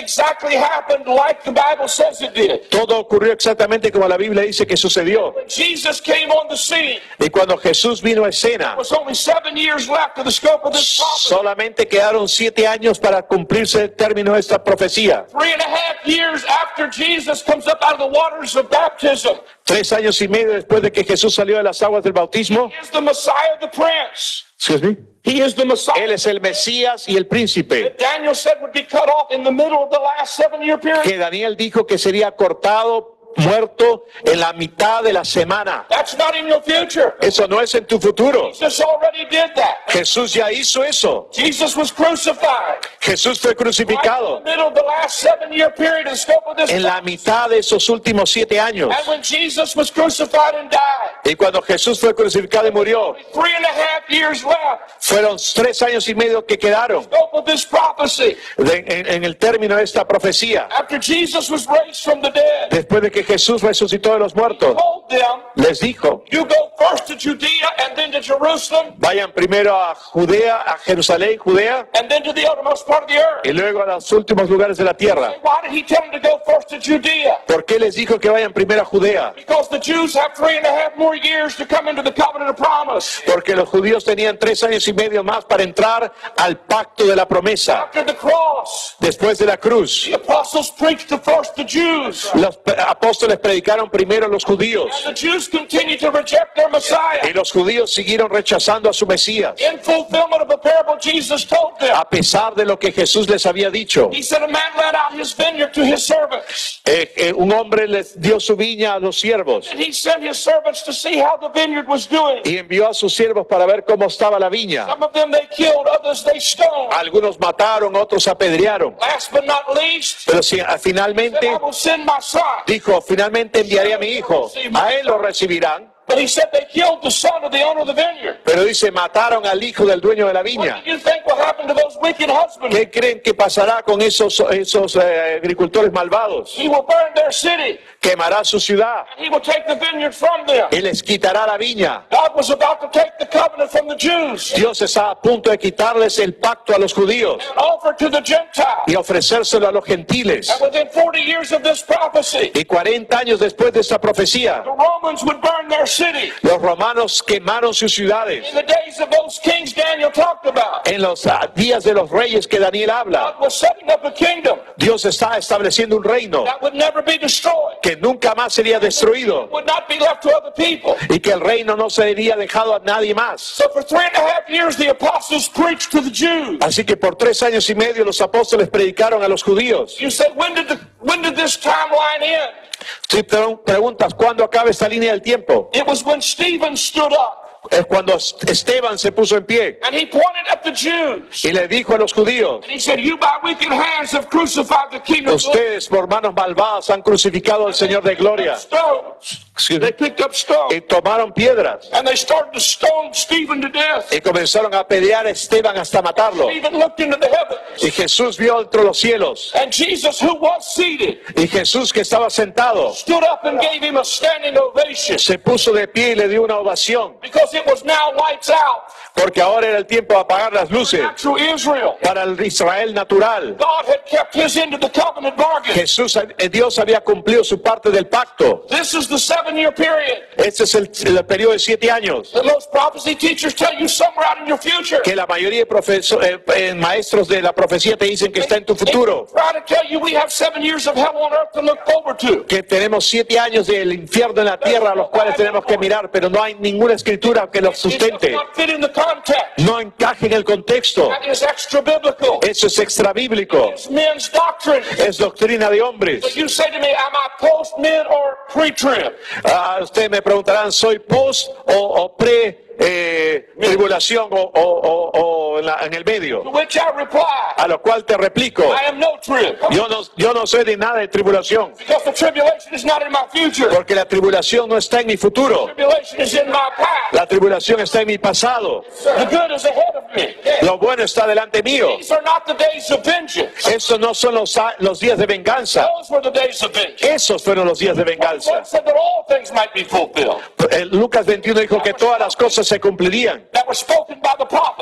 S1: exactly happened like the Bible says it did.
S2: Todo ocurrió exactamente como la Biblia dice que sucedió.
S1: When Jesus came on the scene,
S2: Y cuando Jesús vino a escena,
S1: there was only seven years left of the scope of this prophecy.
S2: solamente quedaron siete años para cumplirse el término de esta profecía.
S1: Three and a half years after Jesus comes up out of the waters of baptism,
S2: Tres años y medio después de que Jesús salió de las aguas del bautismo.
S1: he is the Messiah, the Prince.
S2: Excuse me.
S1: He is the Messiah.
S2: Él es el Mesías y el príncipe.
S1: That Daniel said would be cut off in the middle of the last seven-year period.
S2: Que Daniel dijo que sería cortado, muerto en la mitad de la semana.
S1: That's not in your future.
S2: Eso no es en tu futuro.
S1: Jesus already did that.
S2: Jesús ya hizo eso.
S1: Jesus was crucified.
S2: Jesús fue
S1: Right in
S2: crucificado
S1: the middle of the last seven-year period of the scope of this
S2: en la mitad de esos últimos siete años.
S1: And when Jesus was crucified and died,
S2: Y cuando Jesús fue crucificado y murió,
S1: three and a half years left,
S2: fueron tres años y medio que quedaron
S1: scope of this prophecy.
S2: de- en, en el término de esta profecía.
S1: After Jesus was raised from the dead,
S2: Después de que Jesús resucitó de los muertos,
S1: told them,
S2: les dijo,
S1: you go first to Judea and then to Jerusalem
S2: vayan primero a Judea, a Jerusalén, Judea,
S1: and then to the uttermost part of the earth.
S2: y luego a los últimos lugares de la tierra.
S1: Why did he tell them to go first to Judea?
S2: ¿Por qué les dijo que vayan primero a Judea?
S1: Because the Jews have three and a half more years to come into the covenant of promise.
S2: Porque los judíos tenían tres años y medio más para entrar al pacto de la promesa.
S1: After the cross,
S2: Después de la cruz,
S1: the apostles preached to first the Jews.
S2: los pe- apóstoles predicaron primero a los judíos.
S1: And the Jews continued to reject their Messiah.
S2: Y los judíos siguieron rechazando a su Mesías.
S1: In fulfillment of a parable Jesus told them.
S2: A pesar de lo que Jesús les había dicho.
S1: He said, a man let out his vineyard to his servants.
S2: Eh, eh, un hombre les dio su viña a los siervos.
S1: And he sent his servants to see how the vineyard was doing.
S2: Y envió a sus siervos para ver cómo estaba la viña.
S1: Some of them they killed, others they stoned.
S2: Algunos mataron, otros apedrearon.
S1: Last but not least,
S2: Pero si-
S1: said,
S2: finalmente
S1: I will send my son.
S2: dijo, finalmente enviaré a mi hijo. A él lo recibirán.
S1: But he said they killed the son of the owner of the vineyard.
S2: Pero dice, mataron al hijo del dueño de la
S1: What
S2: viña.
S1: do you think will happen to those wicked husbands?
S2: ¿Qué creen que pasará con esos, esos eh, agricultores malvados?
S1: He will burn their city.
S2: Quemará su ciudad
S1: He will take the vineyard from them.
S2: y les quitará la viña.
S1: God was about to take the covenant from the Jews
S2: Dios está a punto de quitarles el pacto a los judíos
S1: and offer it to the Gentiles.
S2: y ofrecérselo a los gentiles.
S1: And within forty years of this prophecy,
S2: Y cuarenta años después de esta profecía,
S1: the Romans would burn their city.
S2: los romanos quemaron sus ciudades.
S1: In the days of those kings Daniel talked about,
S2: En los ah, días de los reyes que Daniel habla,
S1: God was setting up a kingdom
S2: Dios está estableciendo un reino
S1: that would never be destroyed,
S2: que nunca más sería destruido
S1: would not be left to other people.
S2: y que el reino no sería dejado a nadie más.
S1: So for three and a half years, the apostles preached to the Jews.
S2: Así que por tres años y medio los apóstoles predicaron a los judíos.
S1: You said, when did the when did this timeline end?
S2: Si te preguntas cuándo acaba esta línea del tiempo,
S1: It was when Stephen stood up
S2: es cuando Esteban se puso en pie
S1: and he pointed at the Jews.
S2: y le dijo a los judíos,
S1: And he said, you by wicked hands have crucified the King of glory.
S2: ustedes por manos malvadas han crucificado al Señor de gloria.
S1: Stones. They picked up
S2: Y
S1: stones.
S2: tomaron piedras
S1: And they started to stone Stephen to death.
S2: y comenzaron a apedrear a Esteban hasta matarlo.
S1: Stephen looked into the heavens.
S2: Y Jesús vio entre los cielos.
S1: And Jesus, who was seated,
S2: Y Jesús, que estaba sentado,
S1: stood up and gave him a standing ovation.
S2: se puso de pie y le dio una ovación.
S1: Because it was now lights out.
S2: Porque ahora era el tiempo de apagar las luces
S1: Natural Israel.
S2: para el Israel natural.
S1: God had kept his end of the covenant bargain.
S2: Jesús, eh, Dios había cumplido su parte del pacto.
S1: This is the seven-year period
S2: Este es el, el periodo de siete años.
S1: that most prophecy teachers tell you somewhere out in your future.
S2: Que la mayoría de profeso- eh, eh, maestros de la profecía te dicen que está en tu futuro.
S1: They try to tell you we have seven years of hell on earth to look forward to.
S2: Que tenemos siete años del infierno en la tierra a los cuales tenemos que mirar, pero no hay ninguna escritura que los
S1: It does
S2: sustente.
S1: not fit in the context.
S2: No encaje en el contexto.
S1: That is extra biblical.
S2: Eso es extra bíblico.
S1: It's men's doctrine.
S2: Es doctrina de hombres.
S1: But you say to me, am I post-mid or pre-trib?
S2: Ah, ustedes me preguntarán, ¿soy post o, o pre eh, tribulación o, o, o, o en, la- en el medio?
S1: To which I reply,
S2: A lo cual te replico,
S1: I am no trib.
S2: yo no, yo no soy de nada de tribulación,
S1: Because the tribulation is not in my future.
S2: porque la tribulación no está en mi futuro.
S1: Tribulation is in my past.
S2: La tribulación está en mi pasado.
S1: The good is ahead of me.
S2: Lo bueno está delante mío.
S1: These are not the days of vengeance.
S2: Esos no son los, a- los días de venganza.
S1: Those were the days of vengeance.
S2: Esos fueron los días de venganza.
S1: God said that all things might be fulfilled
S2: Eh, Lucas veintiuno dijo que todas las cosas se cumplirían,
S1: that were spoken by the prophet.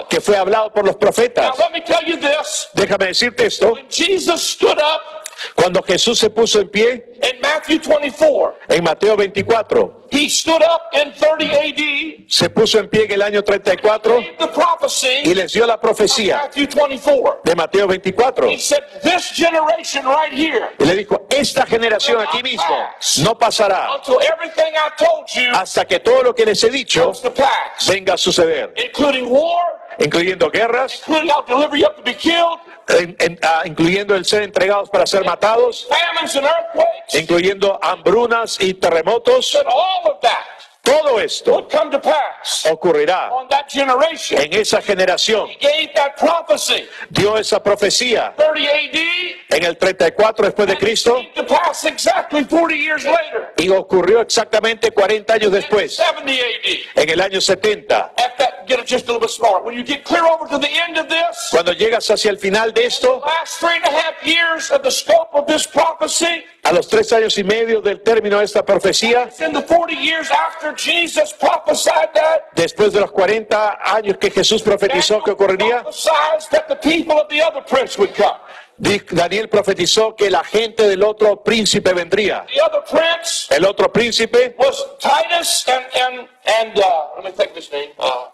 S1: prophets.
S2: que fue hablado por los
S1: Now
S2: profetas.
S1: let me tell you this.
S2: Déjame decirte esto,
S1: When Jesus stood up
S2: cuando Jesús se puso en pie
S1: in Matthew twenty-four,
S2: en Mateo veinticuatro,
S1: he stood up in thirty A D,
S2: se puso en pie en el año treinta y cuatro
S1: gave the prophecy
S2: y les dio la
S1: of
S2: profecía
S1: Matthew twenty-four.
S2: de Mateo veinticuatro.
S1: He said, this generation right here,
S2: Y le dijo, esta generación aquí mismo no pasará
S1: until everything I told you
S2: hasta que todo lo que les he dicho
S1: comes to pass,
S2: venga a suceder,
S1: including war,
S2: incluyendo guerras,
S1: including I'll deliver you up to be killed,
S2: en- en- ah, incluyendo el ser entregados para ser matados,
S1: famines and earthquakes,
S2: incluyendo hambrunas y terremotos.
S1: and all of that
S2: Todo esto
S1: would come to pass
S2: ocurrirá
S1: on that generation.
S2: en esa generación.
S1: He gave that prophecy,
S2: Dio esa profecía
S1: thirty A D,
S2: en el treinta y cuatro después de
S1: and it
S2: Cristo
S1: came to pass exactly forty years later,
S2: y ocurrió exactamente cuarenta años después,
S1: seventy A D.
S2: en el año setenta.
S1: At that, get it just a little bit smaller. When you get clear over to the end of this,
S2: Cuando llegas hacia el final de esto,
S1: last three and a half years of the scope of this prophecy,
S2: a los tres años y medio del término de esta profecía,
S1: it's in the forty years after Jesus prophesied that,
S2: después de los cuarenta años que Jesús profetizó que ocurriría,
S1: prophesies that the people of the other prince would come.
S2: Di- Daniel profetizó que la gente del otro príncipe vendría.
S1: The other prince
S2: El otro príncipe
S1: was Titus and and and uh, let me think of his name. Uh,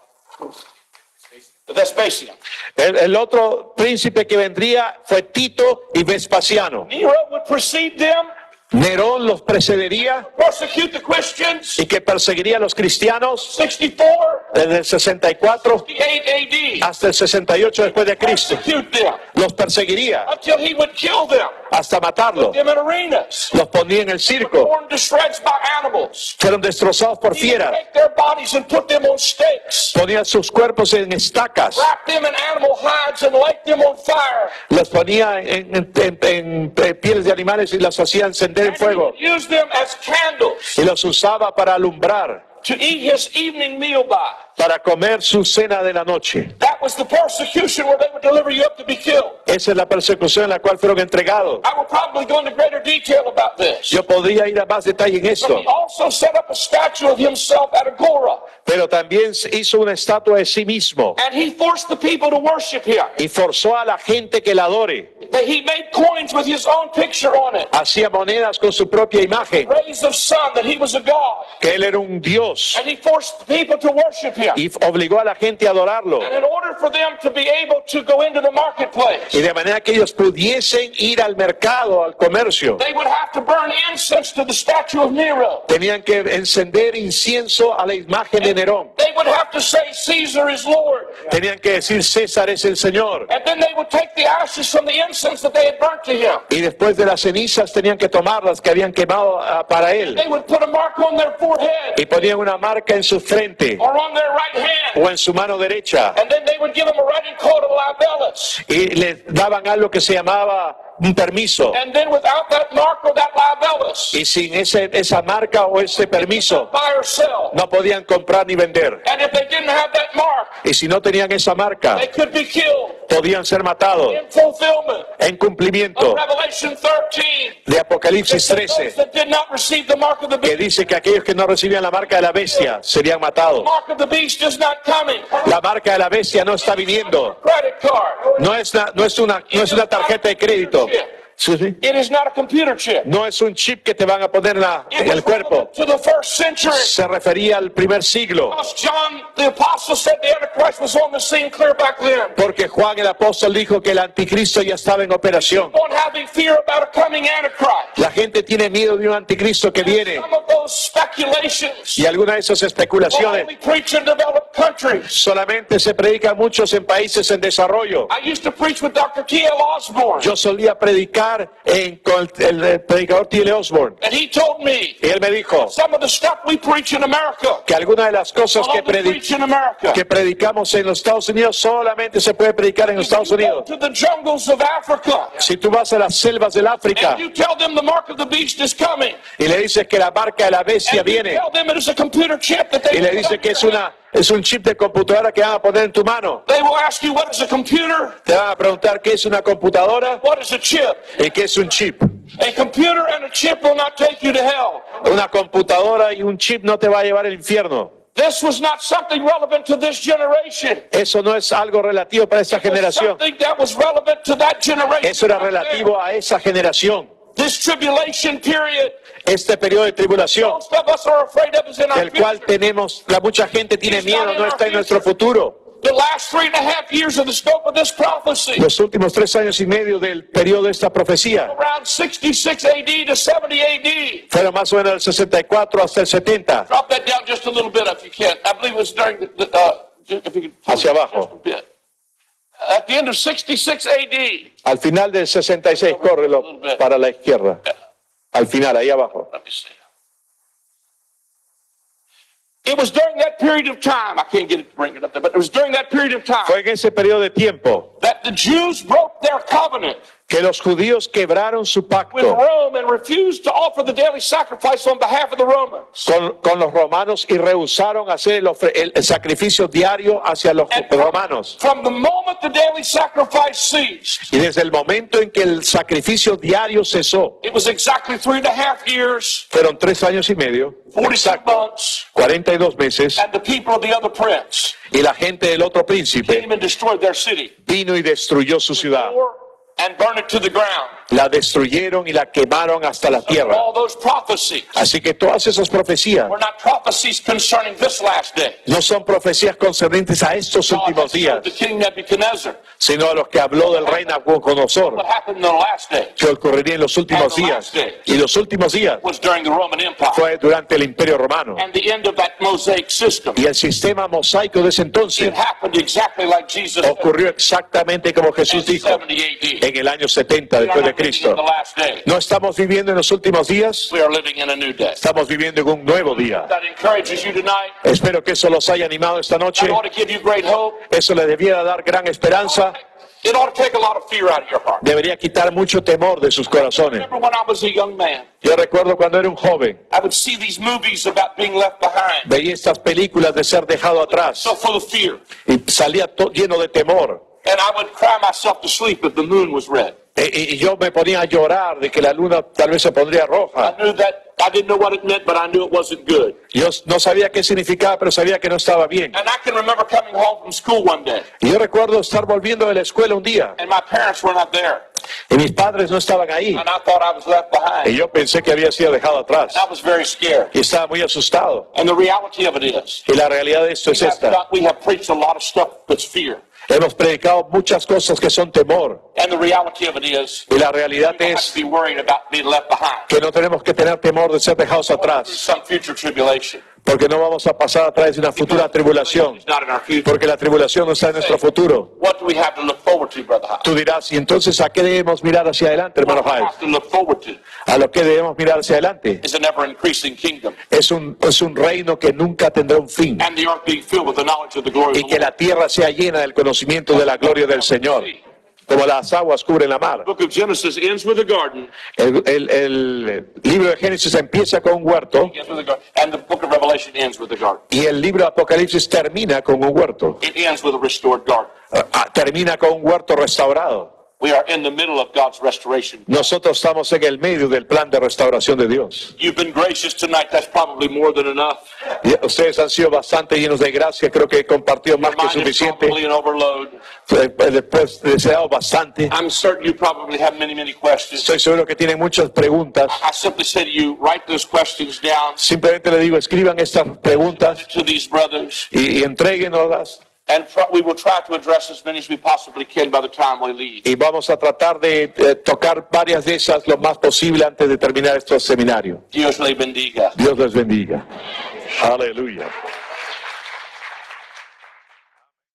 S1: Vespasian.
S2: El, el otro príncipe que vendría fue Tito y Vespasiano.
S1: Nero would precede them,
S2: Nerón los precedería
S1: persecute the Christians.
S2: y que perseguiría a los cristianos
S1: sixty-four,
S2: desde el sesenta y cuatro
S1: sixty-eight A D.
S2: hasta el sesenta y ocho después de Cristo.
S1: Persecute them
S2: Los perseguiría
S1: until he would kill them.
S2: hasta matarlos.
S1: Them in arenas.
S2: Los ponía en el circo.
S1: Torn to shreds by animals.
S2: Fueron destrozados por
S1: He would
S2: fieras.
S1: take their bodies and put them on stakes.
S2: Ponía sus cuerpos en estacas.
S1: Wrap them in animal hides and light them on fire.
S2: Los ponía en, en- en- en- en pieles de animales y las hacía encender en
S1: And he
S2: fuego.
S1: would use them as candles
S2: Y los usaba para alumbrar,
S1: to eat his evening meal by.
S2: para comer su cena de la noche.
S1: That was the persecution where they would deliver you up to be killed.
S2: Esa es la persecución en la cual fueron entregados.
S1: I will probably go into greater detail about this.
S2: Yo podría ir a más detalle en
S1: But
S2: esto,
S1: he also set up a statue of himself at Agora.
S2: pero también hizo una estatua de sí mismo
S1: And he forced the people to worship him.
S2: y forzó a la gente que la adore.
S1: That he made coins with his own picture on it.
S2: Hacía monedas con su propia imagen,
S1: Rays of sun, that he was a god.
S2: que él era un dios,
S1: And he forced the people to worship him.
S2: y obligó a la gente a adorarlo.
S1: And in order for them to be able to go into the marketplace,
S2: Y de manera que ellos pudiesen ir al mercado, al comercio,
S1: they would have to burn incense to the statue of Nero.
S2: tenían que encender incienso a la imagen de Nerón.
S1: They would have to say, Caesar is Lord.
S2: Tenían que decir César es el Señor.
S1: And then they would take the ashes from the incense that they had burnt to him.
S2: Y después de las cenizas tenían que tomar las que habían quemado ah, para él.
S1: They would put a mark on their forehead
S2: Y ponían una marca en su frente
S1: or on their right hand.
S2: o en su mano derecha.
S1: And then they would give him a writing code of libellus.
S2: Y les daban algo que se llamaba un permiso.
S1: And then without that mark or that libellus,
S2: Y sin ese, esa marca o ese permiso
S1: buy or sell.
S2: no podían comprar ni vender.
S1: And if they didn't have that mark,
S2: Y si no tenían esa marca,
S1: they could be killed.
S2: podían ser matados
S1: In fulfillment
S2: en
S1: of
S2: cumplimiento
S1: Revelation thirteen,
S2: de Apocalipsis
S1: those
S2: trece,
S1: that did not receive the mark of the
S2: que
S1: beast,
S2: dice que aquellos que no recibían la marca de la bestia serían
S1: the
S2: matados.
S1: mark of the beast is not coming.
S2: La marca de la bestia no está viniendo.
S1: Credit card.
S2: No es, na- no es, una, no es una tarjeta de crédito. Excuse me.
S1: It is not a computer chip.
S2: No es un chip que te van a poner en, la-
S1: It
S2: en
S1: was
S2: el cuerpo.
S1: relevant to the first century.
S2: Se refería al primer siglo.
S1: Because John the apostle said the Antichrist was on the scene clear back then.
S2: Porque Juan el apóstol dijo que el anticristo ya estaba en operación.
S1: Don't having fear about a coming Antichrist.
S2: La gente tiene miedo de un anticristo que viene.
S1: Some of those speculations
S2: Y algunas de esas
S1: will
S2: especulaciones
S1: only preach in developed countries.
S2: solamente se predican muchos en países en desarrollo.
S1: I used to preach with Doctor T L Osborne,
S2: Yo solía predicar en, con el, el predicador T L Osborne.
S1: and he told me
S2: Y él me dijo
S1: some of the stuff we preach in America
S2: que algunas de las cosas
S1: will
S2: que,
S1: only
S2: predi-
S1: preach in America.
S2: que predicamos en los Estados Unidos solamente se puede predicar en los Estados
S1: You go
S2: Unidos.
S1: to the jungles of Africa
S2: Si tú vas a las selvas del África
S1: and you tell them the mark of the beast is coming,
S2: y le dices que la marca de la bestia
S1: and you
S2: viene
S1: tell them it is a computer chip that they
S2: y le
S1: will put
S2: dices
S1: on
S2: que
S1: your
S2: es, una, es un chip de computadora que van a poner en tu mano,
S1: They will ask you, what is a computer?
S2: te van a preguntar qué es una computadora
S1: What is a chip?
S2: y qué es un chip.
S1: A computer and a chip will not take you to hell.
S2: Una computadora y un chip no te va a llevar al infierno.
S1: This was not something relevant to this generation.
S2: Eso no es algo relativo para esta
S1: It was
S2: generación.
S1: something that was relevant to that generation.
S2: Eso era
S1: right there.
S2: relativo a esa generación.
S1: This tribulation period,
S2: Este periodo de tribulación,
S1: most of us are afraid of is in our
S2: del cual
S1: future.
S2: tenemos, la mucha gente tiene miedo, no está en nuestro futuro.
S1: The last three and a half years of the scope of this prophecy,
S2: Los últimos tres años y medio del periodo de esta profecía
S1: around sixty-six A D to seventy A D.
S2: fueron más o menos del sesenta y cuatro hasta el setenta.
S1: Drop that down just a little bit if you can. I believe it was during the, the uh, just if you could.
S2: Hacia abajo.
S1: Just a bit. At the end of sixty-six A D,
S2: Al final del sesenta y seis, córrelo para la izquierda. Al final, ahí abajo.
S1: let me see. It was during that period of time, I can't get it to bring it up there, but it was during that period of time
S2: Fue en ese periodo de tiempo
S1: that the Jews broke their covenant
S2: que los judíos quebraron su
S1: with
S2: pacto
S1: Rome and refused to offer the daily sacrifice on behalf of the Romans.
S2: con, con los romanos y rehusaron hacer el, ofre- el- el sacrificio diario hacia los
S1: And from,
S2: romanos.
S1: from the moment the daily sacrifice ceased,
S2: Y desde el momento en que el sacrificio diario cesó,
S1: it was exactly three and a half years,
S2: fueron tres años y medio,
S1: forty-six months,
S2: cuarenta y dos meses,
S1: and the people of the other prince
S2: y la gente del otro príncipe
S1: came and destroyed their city,
S2: vino y destruyó su ciudad.
S1: and burned it to the ground.
S2: La destruyeron y la quemaron hasta la tierra.
S1: All those prophecies
S2: Así que todas esas profecías
S1: were not prophecies concerning this last day.
S2: no son profecías concernientes a estos
S1: God
S2: últimos
S1: had
S2: días,
S1: showed the king Nebuchadnezzar
S2: sino a los que habló del rey Nabucodonosor,
S1: what happened in the last day
S2: que ocurriría en los últimos días. Y los últimos días
S1: was during the Roman Empire
S2: fue durante el Imperio Romano.
S1: and the end of that Mosaic system.
S2: Y el sistema mosaico de ese entonces
S1: It happened exactly like Jesus said
S2: ocurrió exactamente como Jesús
S1: in
S2: dijo
S1: seventy A D.
S2: en el año setenta
S1: We are
S2: después de
S1: not living in
S2: Cristo.
S1: the last day.
S2: No estamos viviendo en los últimos días,
S1: We are living in a new day.
S2: estamos viviendo en un nuevo día.
S1: That encourages you tonight.
S2: Espero que eso los haya animado esta noche.
S1: That ought to give you great hope.
S2: Eso le debiera dar gran esperanza.
S1: It ought to take a lot of fear out of your heart.
S2: Debería quitar mucho temor de sus corazones.
S1: Remember when I was a young man,
S2: Yo recuerdo cuando era un joven,
S1: I would see these movies about being left behind,
S2: veía estas películas de ser dejado atrás
S1: so full of fear.
S2: y salía to- lleno de temor.
S1: And I would cry myself to sleep if the moon was red.
S2: E- Y y yo me ponía a llorar de que la luna tal vez se pondría
S1: I
S2: roja.
S1: knew that, I didn't know what it meant, but I knew it wasn't good.
S2: Yo no sabía qué significaba, pero sabía que no estaba bien.
S1: And I can remember coming home from school one day,
S2: Y yo recuerdo estar volviendo de la escuela un día
S1: and my parents were not there.
S2: y mis padres no estaban ahí.
S1: And I thought I was left
S2: Y
S1: behind.
S2: yo pensé que había sido dejado atrás.
S1: And I was very scared.
S2: Y estaba muy asustado.
S1: And the reality of it is,
S2: Y la realidad de esto
S1: we
S2: es
S1: have,
S2: esta.
S1: got- we have preached a lot of stuff that's fear.
S2: Hemos predicado muchas cosas que son temor.
S1: And the reality of it is,
S2: Y la realidad
S1: we don't have
S2: es
S1: to be worried about being left behind.
S2: que no tenemos que tener temor de ser dejados atrás,
S1: Some future tribulation.
S2: porque no vamos a pasar a través de una futura tribulación,
S1: It's not in our future.
S2: porque la tribulación no está en nuestro futuro.
S1: What do we have to look forward to, Brother Hyde?
S2: Tú dirás, ¿y entonces a qué debemos mirar hacia adelante, hermano
S1: What we
S2: Hyde?
S1: have to look forward to
S2: A lo que debemos mirar hacia adelante.
S1: is an ever-increasing kingdom,
S2: Es un, es un reino que nunca tendrá un fin,
S1: and the earth being filled with the knowledge of the glory
S2: y
S1: of the
S2: que
S1: Lord.
S2: la tierra sea llena del conocimiento de la gloria del Señor, como las aguas cubren la mar.
S1: The book of Genesis ends with a garden,
S2: El, el- el libro de Génesis empieza con un huerto
S1: ends with a garden, and the book of Revelation ends with a garden.
S2: y el libro de Apocalipsis termina con un huerto.
S1: It ends with a restored garden.
S2: Ah, ah, termina con un huerto restaurado.
S1: We are in the middle of God's restoration.
S2: Nosotros estamos en el medio del plan de restauración de Dios.
S1: You've been gracious tonight. That's probably more than enough.
S2: Y ustedes han sido bastante llenos de gracia, creo que he compartido más
S1: Your
S2: que
S1: mind is
S2: suficiente.
S1: probably an overload.
S2: Eh, Después deseado bastante.
S1: I'm certain you probably have many, many questions.
S2: Estoy seguro que tienen muchas preguntas.
S1: I simply say to you, write those questions down
S2: Simplemente le digo, escriban estas preguntas
S1: to these brothers,
S2: y, y entréguenoslas
S1: and try, we will try to address as many as we possibly can by the time we leave.
S2: y vamos a tratar de eh, tocar varias de esas lo más posible antes de terminar estos seminarios.
S1: Dios les bendiga.
S2: Dios les bendiga. Aleluya.